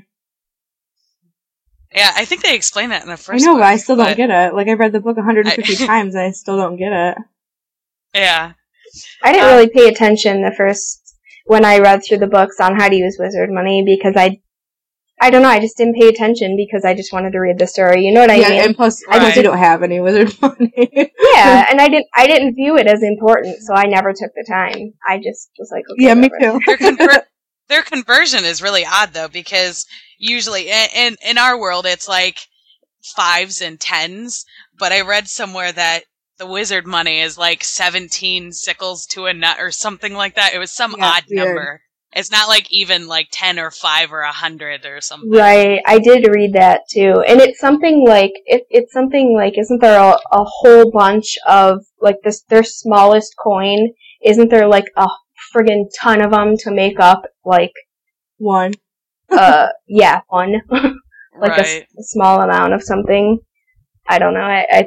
Yeah, I think they explain that in the first I know, book, but I still don't get it. Like, I've read the book 150 times, and I still don't get it. Yeah. I didn't really pay attention when I read through the books on how to use wizard money, because I don't know, I just didn't pay attention because I just wanted to read the story. You know what I mean? Yeah, and plus, I don't have any wizard money. Yeah, and I didn't view it as important, so I never took the time. I just was like, okay, yeah, me whatever. too. Their conversion is really odd, though, because usually in our world it's like 5s and 10s, but I read somewhere that the wizard money is like 17 sickles to a nut or something like that. It was some odd number. It's not like even like 10 or 5 or 100 or something. Right, I did read that too. And it's something like, isn't there a whole bunch of, like, their smallest coin? Isn't there like a friggin' ton of them to make up, like, one? Yeah, one. Like a small amount of something. I don't know,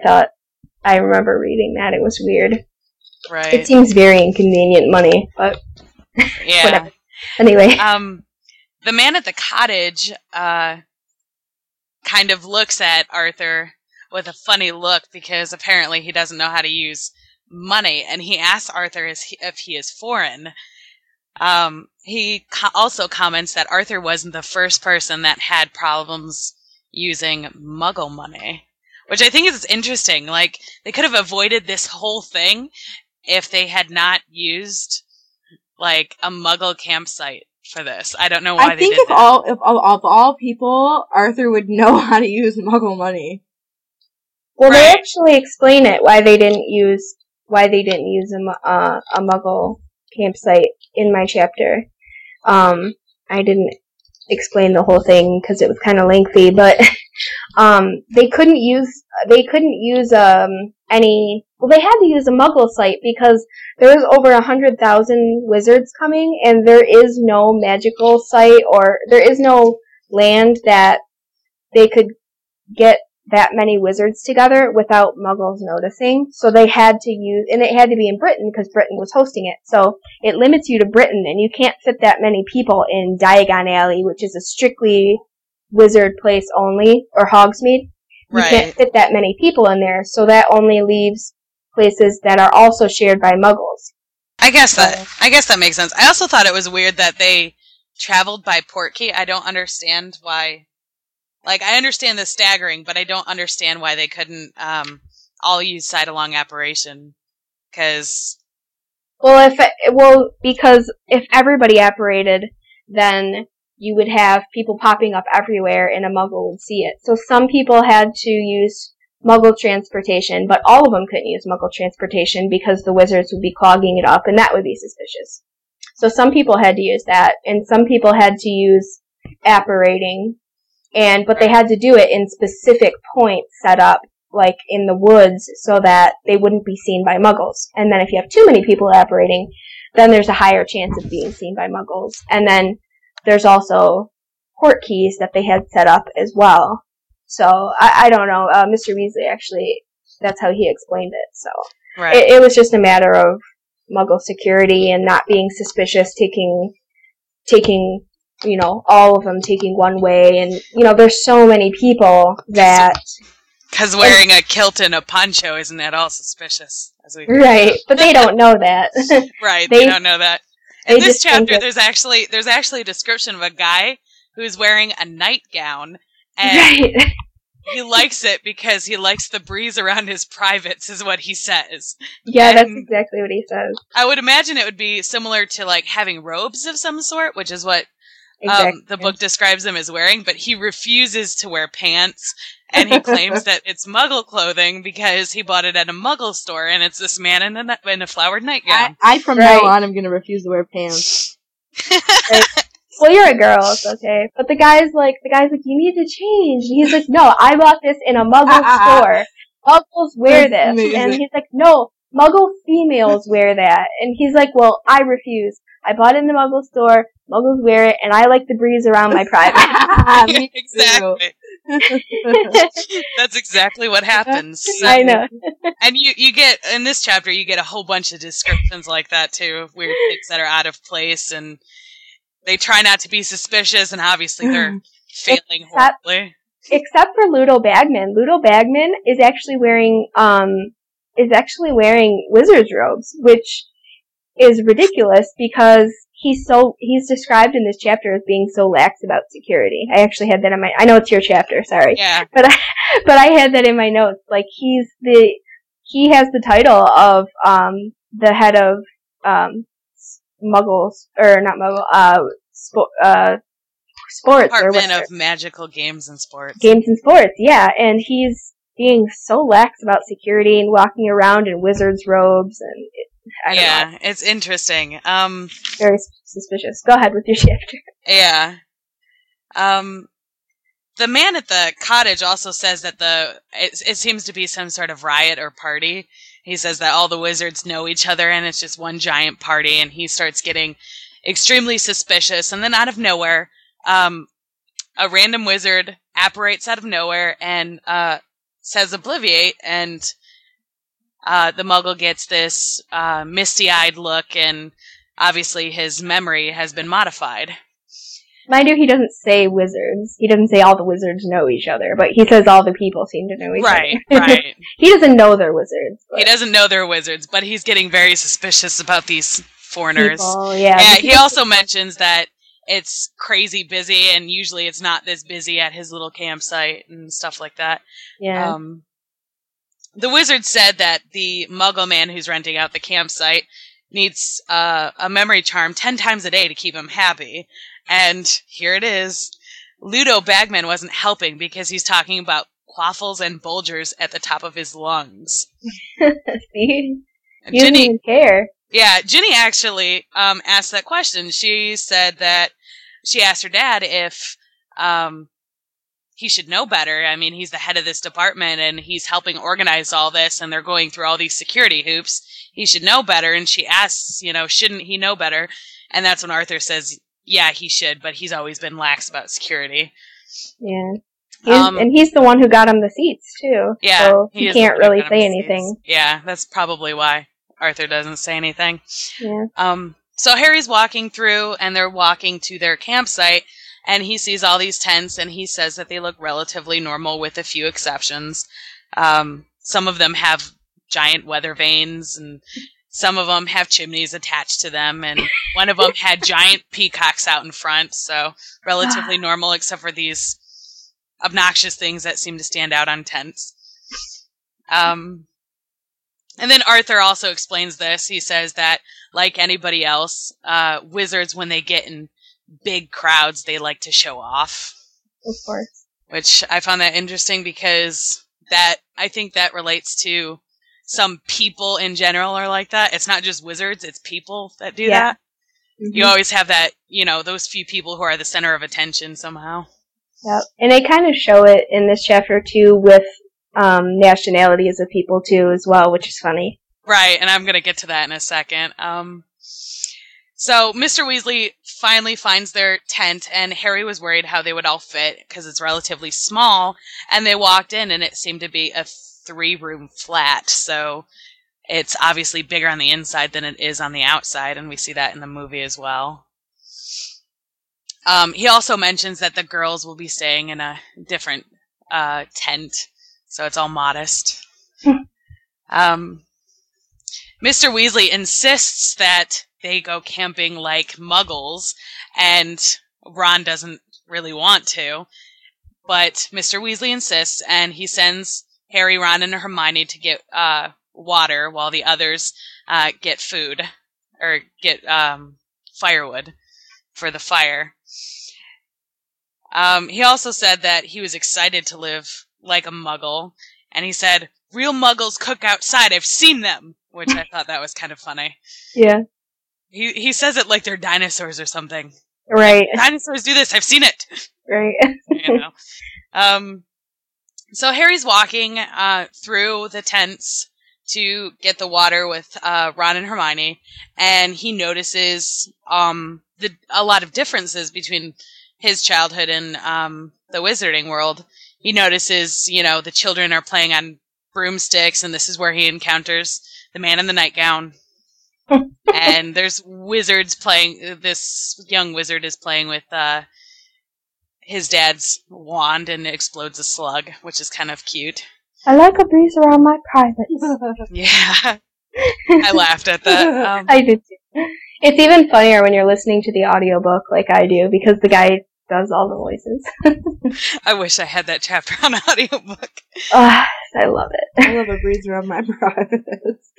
I remember reading that. It was weird. Right. It seems very inconvenient money, but yeah. Whatever. Anyway. The man at the cottage kind of looks at Arthur with a funny look because apparently he doesn't know how to use money, and he asks Arthur if he is foreign. He also comments that Arthur wasn't the first person that had problems using muggle money, which I think is interesting. Like, they could have avoided this whole thing if they had not used, like, a muggle campsite for this. I don't know why they did that. If of all people, Arthur would know how to use muggle money. Well, they actually explain it, why they didn't use a muggle campsite in my chapter. I didn't explain the whole thing because it was kind of lengthy, but they couldn't use any. Well, they had to use a muggle site because there was over 100,000 wizards coming, and there is no magical site, or there is no land that they could get that many wizards together without muggles noticing. So they had to use, and it had to be in Britain because Britain was hosting it. So it limits you to Britain, and you can't fit that many people in Diagon Alley, which is a strictly wizard place only, or Hogsmeade. You can't fit that many people in there, so that only leaves places that are also shared by muggles. I guess that makes sense. I also thought it was weird that they traveled by Portkey. I don't understand why. Like, I understand the staggering, but I don't understand why they couldn't all use side-along apparition. Because if everybody apparated, then you would have people popping up everywhere, and a muggle would see it. So some people had to use muggle transportation, but all of them couldn't use muggle transportation because the wizards would be clogging it up, and that would be suspicious. So some people had to use that, and some people had to use apparating, but they had to do it in specific points set up like in the woods so that they wouldn't be seen by muggles. And then if you have too many people operating, then there's a higher chance of being seen by muggles. And then there's also port keys that they had set up as well. So I don't know. Mr. Weasley actually, that's how he explained it. So Right. it was just a matter of muggle security and not being suspicious, taking all of them taking one way. And there's so many people that. Because wearing a kilt and a poncho isn't at all suspicious. Right, but they don't know that. Right, they don't know that. In this chapter, there's actually a description of a guy who's wearing a nightgown, and right. he likes it because he likes the breeze around his privates, is what he says. Yeah, that's exactly what he says. I would imagine it would be similar to like having robes of some sort, which is what the book describes him as wearing, but he refuses to wear pants. And he claims that it's Muggle clothing because he bought it at a Muggle store, and it's this man in a flowered nightgown. I from now on, I'm going to refuse to wear pants. Right. Well, you're a girl, it's okay. But the guy's like, you need to change. And he's like, no, I bought this in a Muggle store. Muggles wear this. Amazing. And he's like, no, Muggle females wear that. And he's like, well, I refuse. I bought it in the Muggle store. Muggles wear it, and I like the breeze around my private. Exactly. That's exactly what happens. So, I know. And you get, in this chapter, you get a whole bunch of descriptions like that too, of weird things that are out of place, and they try not to be suspicious, and obviously they're failing horribly. Except for Ludo Bagman. Ludo Bagman is actually wearing wizard's robes, which is ridiculous because he's described in this chapter as being so lax about security. I actually had that in I know it's your chapter, sorry. Yeah. But I had that in my notes. Like, he has the title of, the head of, Muggles, or not Muggle, sports. Department of Magical Games and Sports. Games and Sports, yeah. And he's being so lax about security and walking around in wizard's robes and I don't know. It's interesting. Very suspicious. Go ahead with your chapter. Yeah. The man at the cottage also says that it seems to be some sort of riot or party. He says that all the wizards know each other and it's just one giant party, and he starts getting extremely suspicious. And then out of nowhere, a random wizard apparates out of nowhere and says "Obliviate," and the Muggle gets this misty-eyed look, and obviously his memory has been modified. Mind you, he doesn't say wizards. He doesn't say all the wizards know each other, but he says all the people seem to know each other. Right. He doesn't know they're wizards. He doesn't know they're wizards, but he's getting very suspicious about these foreigners. People, yeah. He also mentions that it's crazy busy, and usually it's not this busy at his little campsite and stuff like that. Yeah. The wizard said that the Muggle man who's renting out the campsite needs a memory charm 10 times a day to keep him happy. And here it is. Ludo Bagman wasn't helping because he's talking about quaffles and bulgers at the top of his lungs. See? He doesn't even care. Yeah, Ginny actually asked that question. She said that she asked her dad if he should know better. I mean, he's the head of this department, and he's helping organize all this, and they're going through all these security hoops. He should know better, and she asks, shouldn't he know better? And that's when Arthur says, yeah, he should, but he's always been lax about security. Yeah. And he's the one who got him the seats, too. Yeah. So he can't really say anything. Yeah, that's probably why Arthur doesn't say anything. Yeah. So Harry's walking through, and they're walking to their campsite, and he sees all these tents, and he says that they look relatively normal with a few exceptions. Some of them have giant weather vanes, and some of them have chimneys attached to them, and one of them had giant peacocks out in front, so relatively normal except for these obnoxious things that seem to stand out on tents. And then Arthur also explains this. He says that, like anybody else, wizards, when they get in big crowds, they like to show off. Of course. Which I found that interesting because I think that relates to some people in general are like that. It's not just wizards, it's people that do that. Mm-hmm. You always have that, those few people who are the center of attention somehow. Yep. And they kind of show it in this chapter too with nationalities of people too as well, which is funny. Right, and I'm going to get to that in a second. So Mr. Weasley finally finds their tent, and Harry was worried how they would all fit because it's relatively small, and they walked in and it seemed to be a 3-room flat, so it's obviously bigger on the inside than it is on the outside, and we see that in the movie as well. He also mentions that the girls will be staying in a different tent, so it's all modest. Mr. Weasley insists that they go camping like muggles, and Ron doesn't really want to, but Mr. Weasley insists, and he sends Harry, Ron, and Hermione to get water while the others get food, or get firewood for the fire. He also said that he was excited to live like a muggle, and he said, "Real muggles cook outside, I've seen them," which I thought that was kind of funny. Yeah. He says it like they're dinosaurs or something. Right. Dinosaurs do this, I've seen it. Right. You know. So Harry's walking through the tents to get the water with Ron and Hermione, and he notices a lot of differences between his childhood and the Wizarding World. He notices, the children are playing on broomsticks, and this is where he encounters the man in the nightgown. And there's wizards playing. This young wizard is playing with his dad's wand and it explodes a slug, which is kind of cute. I like a breeze around my privates. Yeah. I laughed at that. I did too. It's even funnier when you're listening to the audiobook like I do, because the guy does all the voices. I wish I had that chapter on audiobook. I love it. I love a breeze around my privates.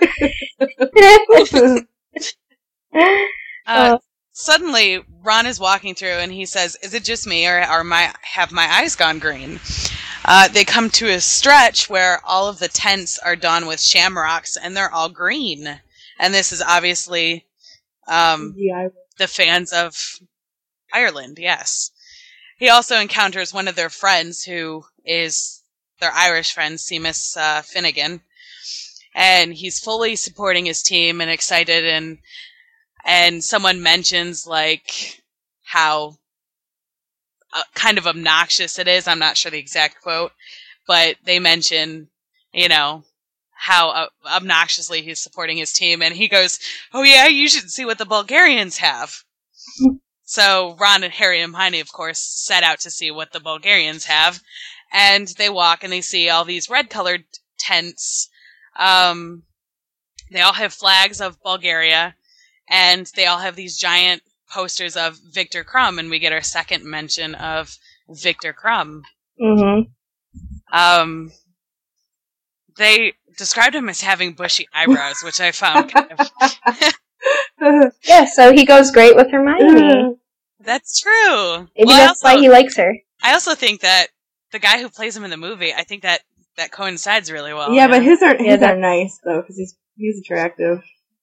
Suddenly, Ron is walking through and he says, "Is it just me, or have my eyes gone green?" They come to a stretch where all of the tents are done with shamrocks and they're all green. And this is obviously the fans of Ireland, yes. He also encounters one of their friends, who is their Irish friend, Seamus Finnegan. And he's fully supporting his team and excited, and someone mentions, like, how kind of obnoxious it is. I'm not sure the exact quote, but they mention, how obnoxiously he's supporting his team, and he goes, "Oh yeah, you should see what the Bulgarians have." So Ron and Harry and Hermione, of course, set out to see what the Bulgarians have, and they walk and they see all these red-colored tents. They all have flags of Bulgaria, and they all have these giant posters of Viktor Krum, and we get our second mention of Viktor Krum. Mm-hmm. They described him as having bushy eyebrows, which I found kind of... Yeah, so he goes great with Hermione. That's true. Maybe that's why he likes her. I also think that the guy who plays him in the movie, I think that coincides really well. Yeah, but his are nice, though, because he's attractive.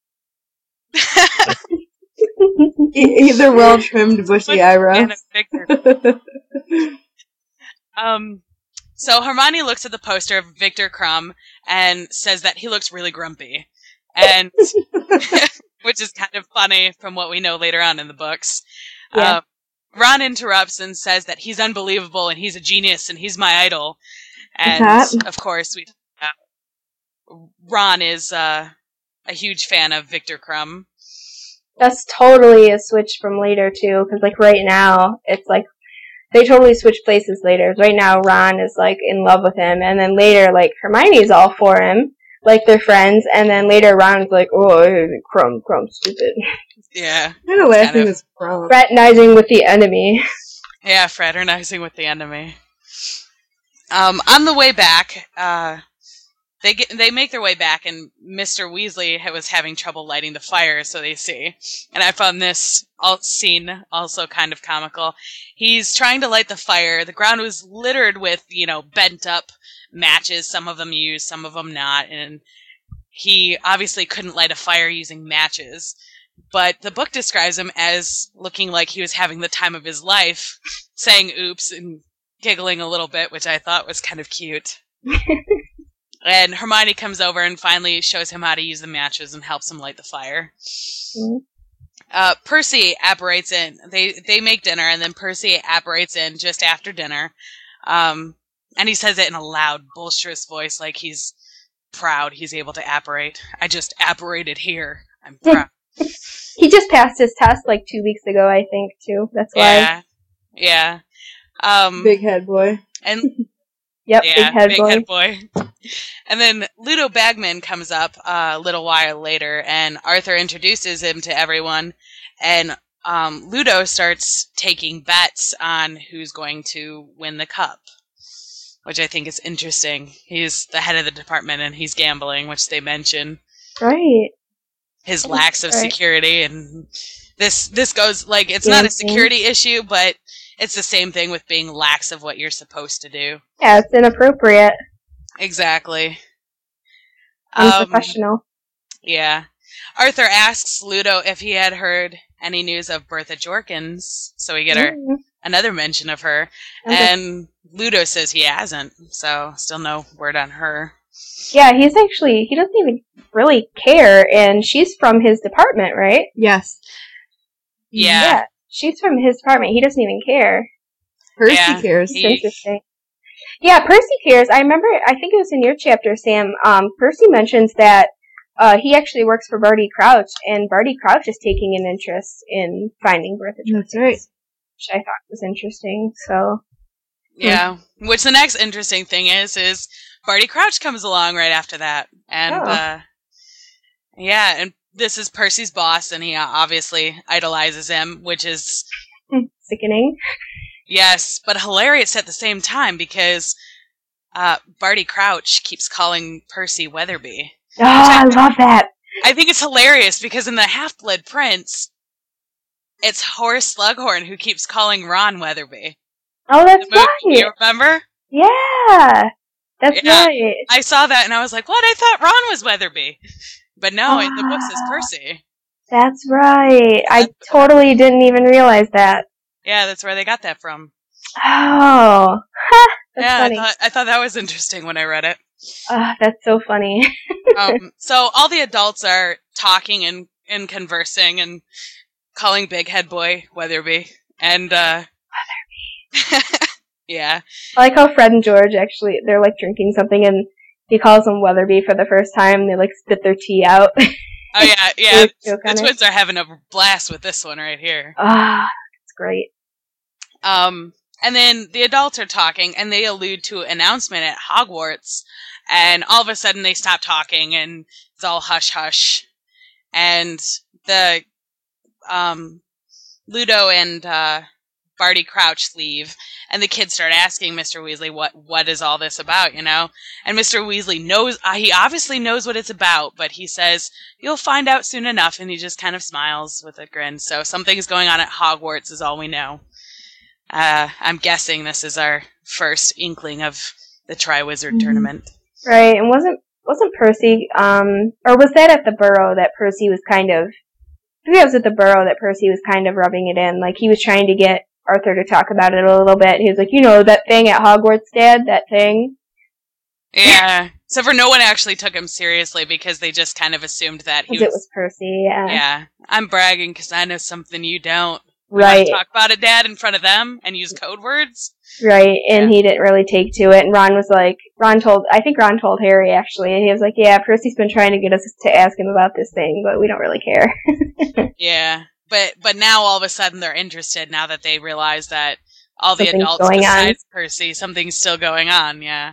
He's a well-trimmed, bushy eyebrows. So Hermione looks at the poster of Viktor Krum and says that he looks really grumpy, and which is kind of funny from what we know later on in the books. Yeah. Ron interrupts and says that he's unbelievable and he's a genius and he's my idol. And of course, Ron is a huge fan of Viktor Krum. That's totally a switch from later too, because like right now it's like they totally switch places later. Right now Ron is like in love with him, and then later like Hermione's all for him, like they're friends, and then later Ron's like, "Oh, Krum, stupid." Yeah. The last name is Krum. Fraternizing with the enemy. Yeah, fraternizing with the enemy. On the way back, they make their way back, and Mr. Weasley was having trouble lighting the fire, so they see. And I found this scene also kind of comical. He's trying to light the fire. The ground was littered with, bent up matches. Some of them used, some of them not. And he obviously couldn't light a fire using matches. But the book describes him as looking like he was having the time of his life, saying oops and giggling a little bit, which I thought was kind of cute. And Hermione comes over and finally shows him how to use the matches and helps him light the fire. Percy apparates in. They make dinner, and then Percy apparates in just after dinner. And he says it in a loud, boisterous voice, like he's proud he's able to apparate. I just apparated here. I'm proud. He just passed his test like 2 weeks ago, I think, too. That's why. Yeah. Big head boy. And Yep, yeah, big head boy. And then Ludo Bagman comes up a little while later, and Arthur introduces him to everyone, and Ludo starts taking bets on who's going to win the cup, which I think is interesting. He's the head of the department, and he's gambling, which they mention. Right. His lacks of security, and this goes, like, it's not a security issue, but it's the same thing with being lax of what you're supposed to do. Yeah, it's inappropriate. Exactly. Unprofessional. Yeah. Arthur asks Ludo if he had heard any news of Bertha Jorkins, so we get another mention of her. Okay. And Ludo says he hasn't, so still no word on her. Yeah, he doesn't even really care, and she's from his department, right? Yes. Yeah. She's from his department. He doesn't even care. Percy cares. It's interesting. Yeah, Percy cares. I remember, I think it was in your chapter, Sam, Percy mentions that he actually works for Barty Crouch, and Barty Crouch is taking an interest in finding Bertha Jorkins. That's right. Which I thought was interesting, so... Yeah, which the next interesting thing is Barty Crouch comes along right after that. And, and this is Percy's boss, and he obviously idolizes him, which is... sickening. Yes, but hilarious at the same time, because Barty Crouch keeps calling Percy Weatherby. Oh, I love that! I think it's hilarious, because in the Half-Blood Prince, it's Horace Slughorn who keeps calling Ron Weatherby. Oh, that's right! You remember? Yeah! That's right. I saw that and I was like, what? I thought Ron was Weatherby. But no, in the books it's Percy. That's right. I totally didn't even realize that. Yeah, that's where they got that from. Oh. That's funny. I thought that was interesting when I read it. That's so funny. So all the adults are talking and conversing and calling Big Head Boy Weatherby. And, Weatherby. Yeah. I like how Fred and George actually, they're like drinking something and he calls them Weatherby for the first time and they like spit their tea out. Oh yeah. The twins are having a blast with this one right here. It's great. And then the adults are talking and they allude to an announcement at Hogwarts and all of a sudden they stop talking and it's all hush hush. And the, Ludo and, Barty Crouch leave, and the kids start asking Mr. Weasley what is all this about, you know? And Mr. Weasley knows, he obviously knows what it's about, but he says, you'll find out soon enough, and he just kind of smiles with a grin. So something's going on at Hogwarts is all we know. I'm guessing this is our first inkling of the Triwizard Tournament. Right, and wasn't Percy, or was that at the Burrow that Percy was kind of, I think it was at the Burrow that Percy was kind of rubbing it in, like he was trying to get Arthur to talk about it a little bit. He was like, you know, that thing at Hogwarts, Dad? That thing? Yeah. So for no one actually took him seriously because they just kind of assumed that it was Percy, yeah. Yeah. I'm bragging because I know something you don't. Right. Talk about it, Dad, in front of them and use code words? Right, and he didn't really take to it, and Ron told Harry, actually, and he was like, yeah, Percy's been trying to get us to ask him about this thing, but we don't really care. Yeah. But now all of a sudden they're interested now that they realize that all the something's adults besides Percy, something's still going on, yeah.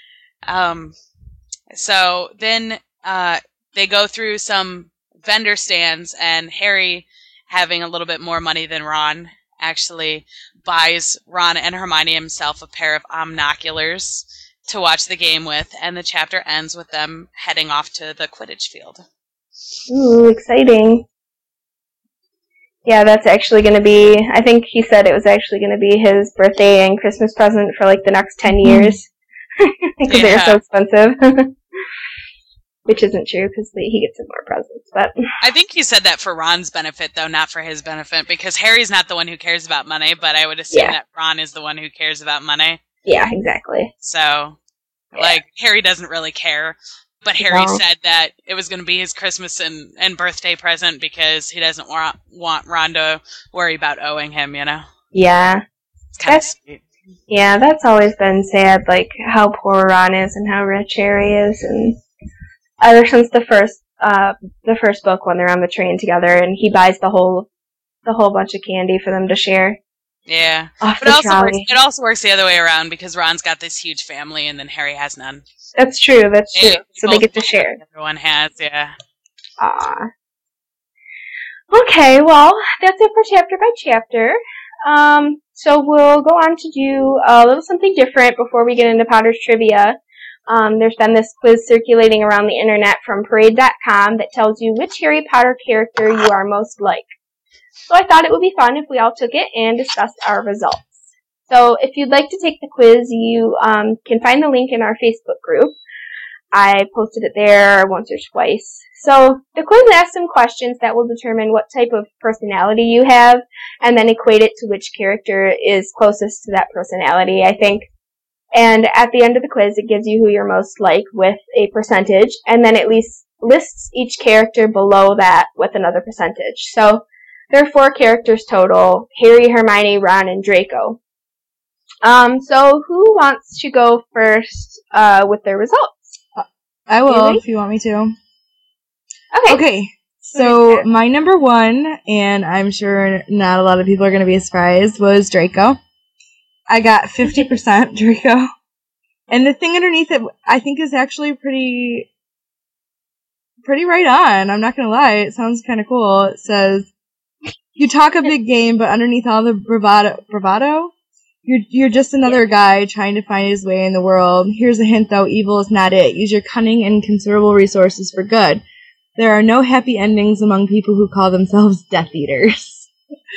So then they go through some vendor stands and Harry, having a little bit more money than Ron, actually buys Ron and Hermione himself a pair of omnoculars to watch the game with, and the chapter ends with them heading off to the Quidditch field. Ooh, exciting. Yeah, that's actually going to be, I think he said it was actually going to be his birthday and Christmas present for like the next 10 years. Because they're so expensive. Which isn't true because he gets some more presents. But I think he said that for Ron's benefit, though, not for his benefit, because Harry's not the one who cares about money, but I would assume that Ron is the one who cares about money. Yeah, exactly. So, Like, Harry doesn't really care. But Harry said that it was going to be his Christmas and birthday present because he doesn't want Ron to worry about owing him, you know? Yeah. It's kind of sweet. Yeah, that's always been sad, like, how poor Ron is and how rich Harry is. And ever since the first book when they're on the train together and he buys the whole bunch of candy for them to share. Yeah. But it also works the other way around because Ron's got this huge family and then Harry has none. That's true. So they get to share. Everyone has, yeah. Aw. Okay, well, that's it for chapter by chapter. So we'll go on to do a little something different before we get into Potter's Trivia. There's been this quiz circulating around the internet from Parade.com that tells you which Harry Potter character you are most like. So I thought it would be fun if we all took it and discussed our results. So if you'd like to take the quiz, you can find the link in our Facebook group. I posted it there once or twice. So the quiz asks some questions that will determine what type of personality you have, and then equate it to which character is closest to that personality, I think. And at the end of the quiz, it gives you who you're most like with a percentage, and then it lists each character below that with another percentage. So there are 4 characters total: Harry, Hermione, Ron, and Draco. So who wants to go first with their results? I will, if you want me to. Okay. So my number 1, and I'm sure not a lot of people are going to be surprised, was Draco. I got 50% Draco. And the thing underneath it, I think, is actually pretty right on. I'm not going to lie. It sounds kind of cool. It says, you talk a big game, but underneath all the bravado, you're just another guy trying to find his way in the world. Here's a hint, though. Evil is not it. Use your cunning and considerable resources for good. There are no happy endings among people who call themselves Death Eaters.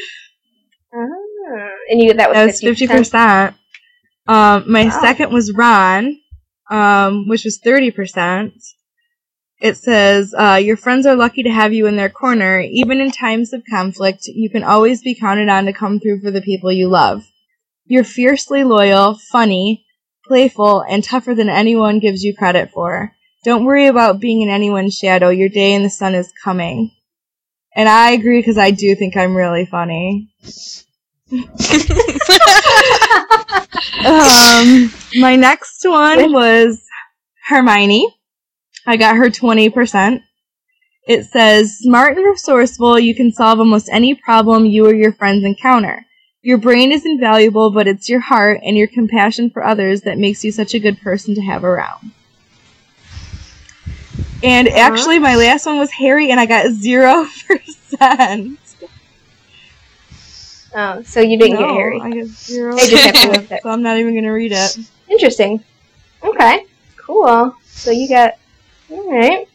And that was 50%. My second was Ron, which was 30%. It says, your friends are lucky to have you in their corner. Even in times of conflict, you can always be counted on to come through for the people you love. You're fiercely loyal, funny, playful, and tougher than anyone gives you credit for. Don't worry about being in anyone's shadow. Your day in the sun is coming. And I agree because I do think I'm really funny. My next one was Hermione. I got her 20%. It says, smart and resourceful, you can solve almost any problem you or your friends encounter. Your brain is invaluable, but it's your heart and your compassion for others that makes you such a good person to have around. And actually, my last one was Harry, and I got 0%. Oh, so you didn't get Harry. I got 0. They just have to list it. So I'm not even going to read it. Interesting. Okay, cool. So you got... Alright.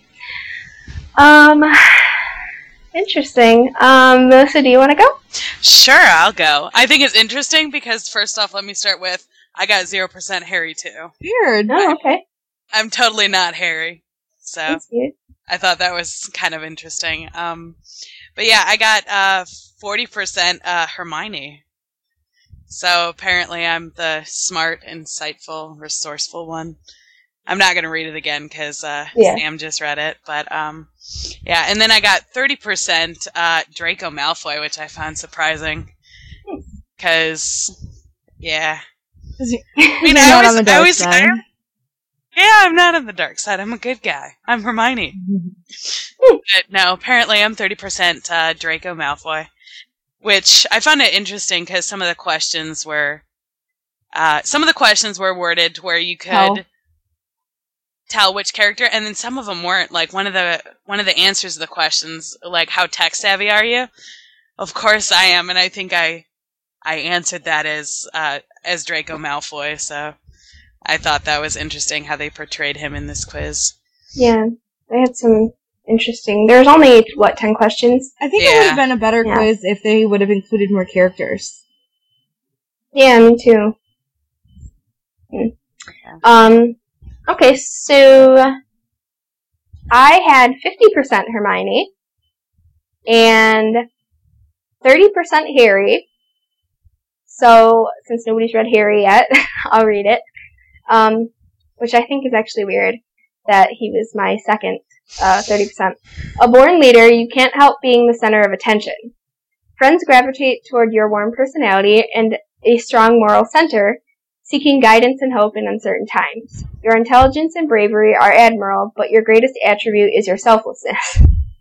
Interesting. Melissa, do you want to go? Sure, I'll go. I think it's interesting because, first off, let me start with, I got 0% Harry, too. Weird. Oh, okay. I'm totally not Harry. So I thought that was kind of interesting. But yeah, I got 40% Hermione. So apparently I'm the smart, insightful, resourceful one. I'm not going to read it again because Sam just read it. But yeah, and then I got 30% Draco Malfoy, which I found surprising. Because, yeah. I'm not on the dark side. I'm a good guy. I'm Hermione. But no, apparently I'm 30% Draco Malfoy. Which I found it interesting because some of the questions were worded where you could tell which character, and then some of them weren't. Like one of the answers to the questions, like how tech savvy are you? Of course I am, and I think I answered that as Draco Malfoy. So I thought that was interesting how they portrayed him in this quiz. Yeah, they had some interesting. There was only 10 questions. I think it would have been a better quiz if they would have included more characters. Yeah, me too. Okay, so I had 50% Hermione and 30% Harry. So, since nobody's read Harry yet, I'll read it. which I think is actually weird that he was my second 30%. A born leader, you can't help being the center of attention. Friends gravitate toward your warm personality and a strong moral center, seeking guidance and hope in uncertain times. Your intelligence and bravery are admirable, but your greatest attribute is your selflessness.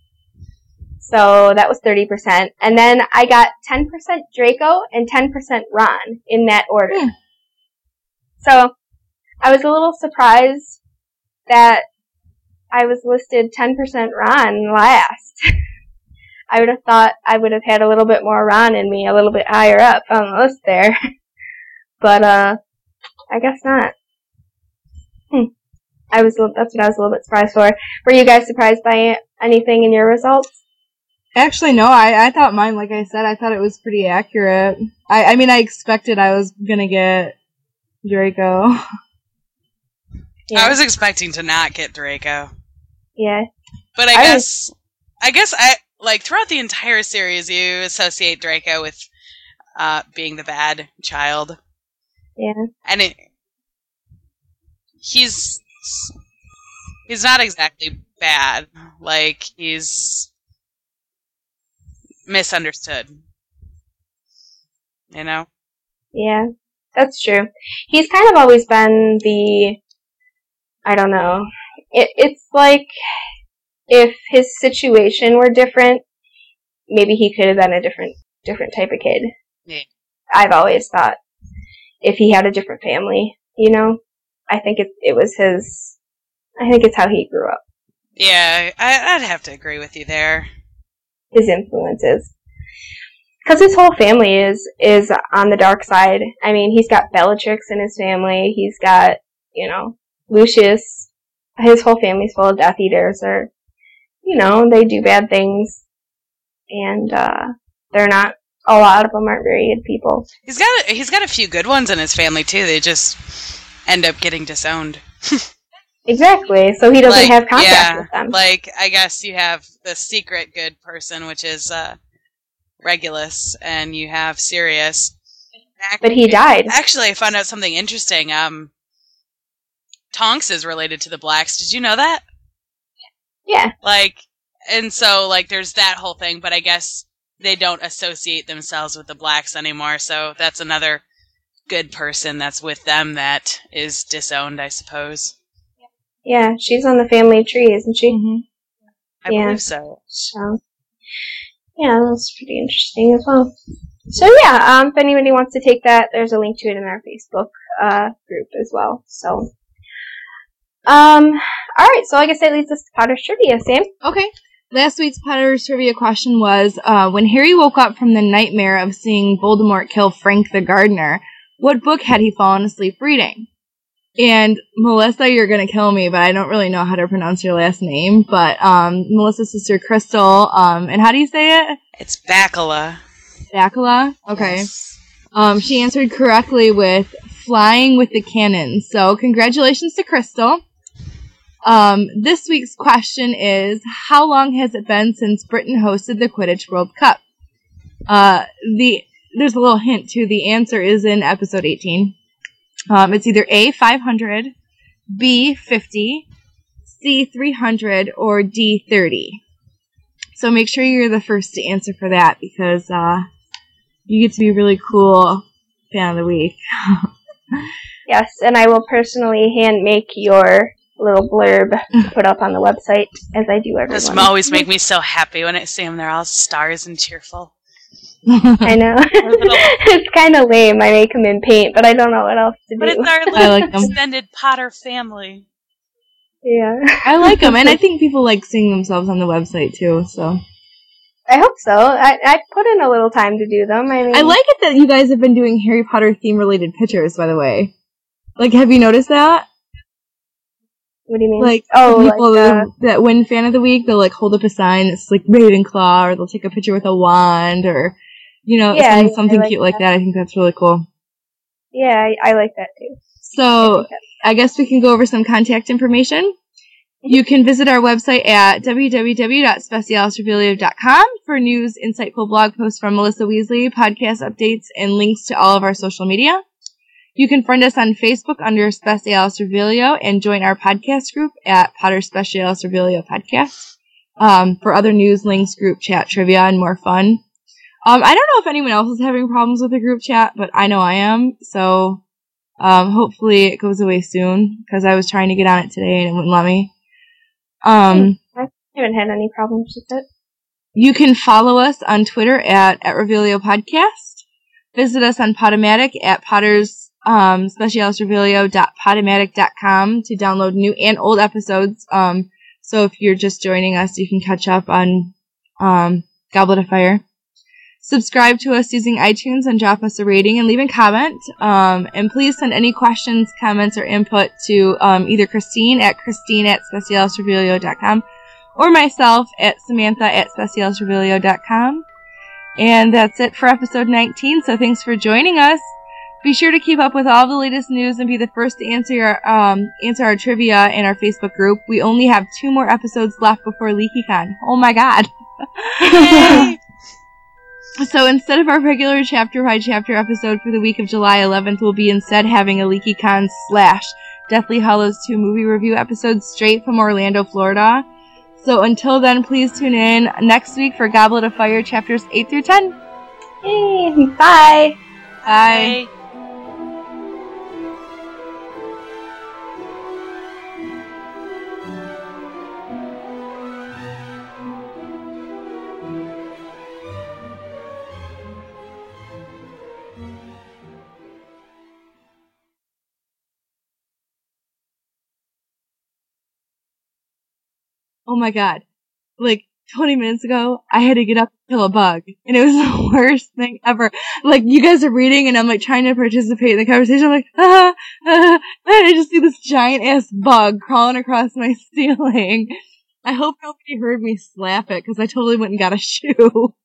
So that was 30%. And then I got 10% Draco and 10% Ron in that order. So I was a little surprised that I was listed 10% Ron last. I would have thought I would have had a little bit more Ron in me, a little bit higher up on the list there. But, I guess not. That's what I was a little bit surprised for. Were you guys surprised by anything in your results? Actually, no, I thought mine, like I said, I thought it was pretty accurate. I mean, I expected I was gonna get Draco. Yeah. I was expecting to not get Draco. Yeah. But I guess like, throughout the entire series, you associate Draco with, being the bad child. Yeah. And he's not exactly bad. Like, he's misunderstood. You know? Yeah, that's true. He's kind of always been I don't know. It's like, if his situation were different, maybe he could have been a different type of kid. Yeah. I've always thought, if he had a different family, you know, I think it was I think it's how he grew up. Yeah, I'd have to agree with you there. His influences. Because his whole family is on the dark side. I mean, he's got Bellatrix in his family. He's got, you know, Lucius. His whole family's full of Death Eaters, or, you know, they do bad things. And, they're not, a lot of them aren't very good people. He's got a few good ones in his family, too. They just end up getting disowned. Exactly, so he doesn't have contact with them. Like, I guess you have the secret good person, which is Regulus, and you have Sirius. But he died. Actually, I found out something interesting. Tonks is related to the Blacks. Did you know that? Yeah. Like, and so, like, there's that whole thing, but I guess they don't associate themselves with the Blacks anymore, so that's another good person that's with them that is disowned, I suppose. Yeah, she's on the family tree, isn't she? Mm-hmm. I believe so. So, yeah, that's pretty interesting as well. So yeah, if anybody wants to take that, there's a link to it in our Facebook group as well. So, alright, so I guess that leads us to Potter's Trivia, Sam. Okay. Last week's Potter's Trivia question was, when Harry woke up from the nightmare of seeing Voldemort kill Frank the Gardener, what book had he fallen asleep reading? And Melissa, you're gonna kill me, but I don't really know how to pronounce your last name. But Melissa's sister Crystal, and how do you say it? It's Bacala. Bacala? Okay. Yes. She answered correctly with Flying with the Cannon. So congratulations to Crystal. This week's question is, how long has it been since Britain hosted the Quidditch World Cup? There's a little hint too. The answer is in episode 18. It's either A, 500, B, 50, C, 300, or D, 30. So make sure you're the first to answer for that, because you get to be a really cool fan of the week. Yes, and I will personally hand make your little blurb to put up on the website, as I do everyone. This always make me so happy when I see them. They're all stars and cheerful. I know. It's kind of lame. I make them in paint, but I don't know what else to do. But it's our little extended Potter family. Yeah. I like them, and I think people like seeing themselves on the website, too, so. I hope so. I put in a little time to do them. I mean, I like it that you guys have been doing Harry Potter theme-related pictures, by the way. Like, have you noticed that? What do you mean? Like, people that win Fan of the Week, they'll, like, hold up a sign that's, like, Ravenclaw, or they'll take a picture with a wand, or, you know, something like cute like that. I think that's really cool. Yeah, I like that, too. So, I guess we can go over some contact information. You can visit our website at www.specialistrevelia.com for news, insightful blog posts from Melissa Weasley, podcast updates, and links to all of our social media. You can friend us on Facebook under Specialis Revelio and join our podcast group at Potter Specialis Revelio Podcast for other news, links, group chat, trivia, and more fun. I don't know if anyone else is having problems with the group chat, but I know I am, so hopefully it goes away soon, because I was trying to get on it today and it wouldn't let me. I haven't had any problems with it. You can follow us on Twitter at Revelio Podcast. Visit us on Podomatic at Potter's specialisrevelio.podomatic.com to download new and old episodes. So if you're just joining us, you can catch up on Goblet of Fire. Subscribe to us using iTunes and drop us a rating and leave a comment. And please send any questions, comments, or input to either Christine at specialisrevelio.com or myself at Samantha at specialisrevelio.com. And that's it for episode 19, so thanks for joining us. Be sure to keep up with all the latest news and be the first to answer our trivia in our Facebook group. We only have 2 more episodes left before LeakyCon. Oh my god. Yay! So instead of our regular chapter-by-chapter episode for the week of July 11th, we'll be instead having a LeakyCon / Deathly Hallows 2 movie review episode straight from Orlando, Florida. So until then, please tune in next week for Goblet of Fire chapters 8 through 10. Yay, bye! Bye. Oh my god. Like, 20 minutes ago, I had to get up and kill a bug. And it was the worst thing ever. Like, you guys are reading and I'm like trying to participate in the conversation. I'm like, and I just see this giant ass bug crawling across my ceiling. I hope nobody heard me slap it because I totally went and got a shoe.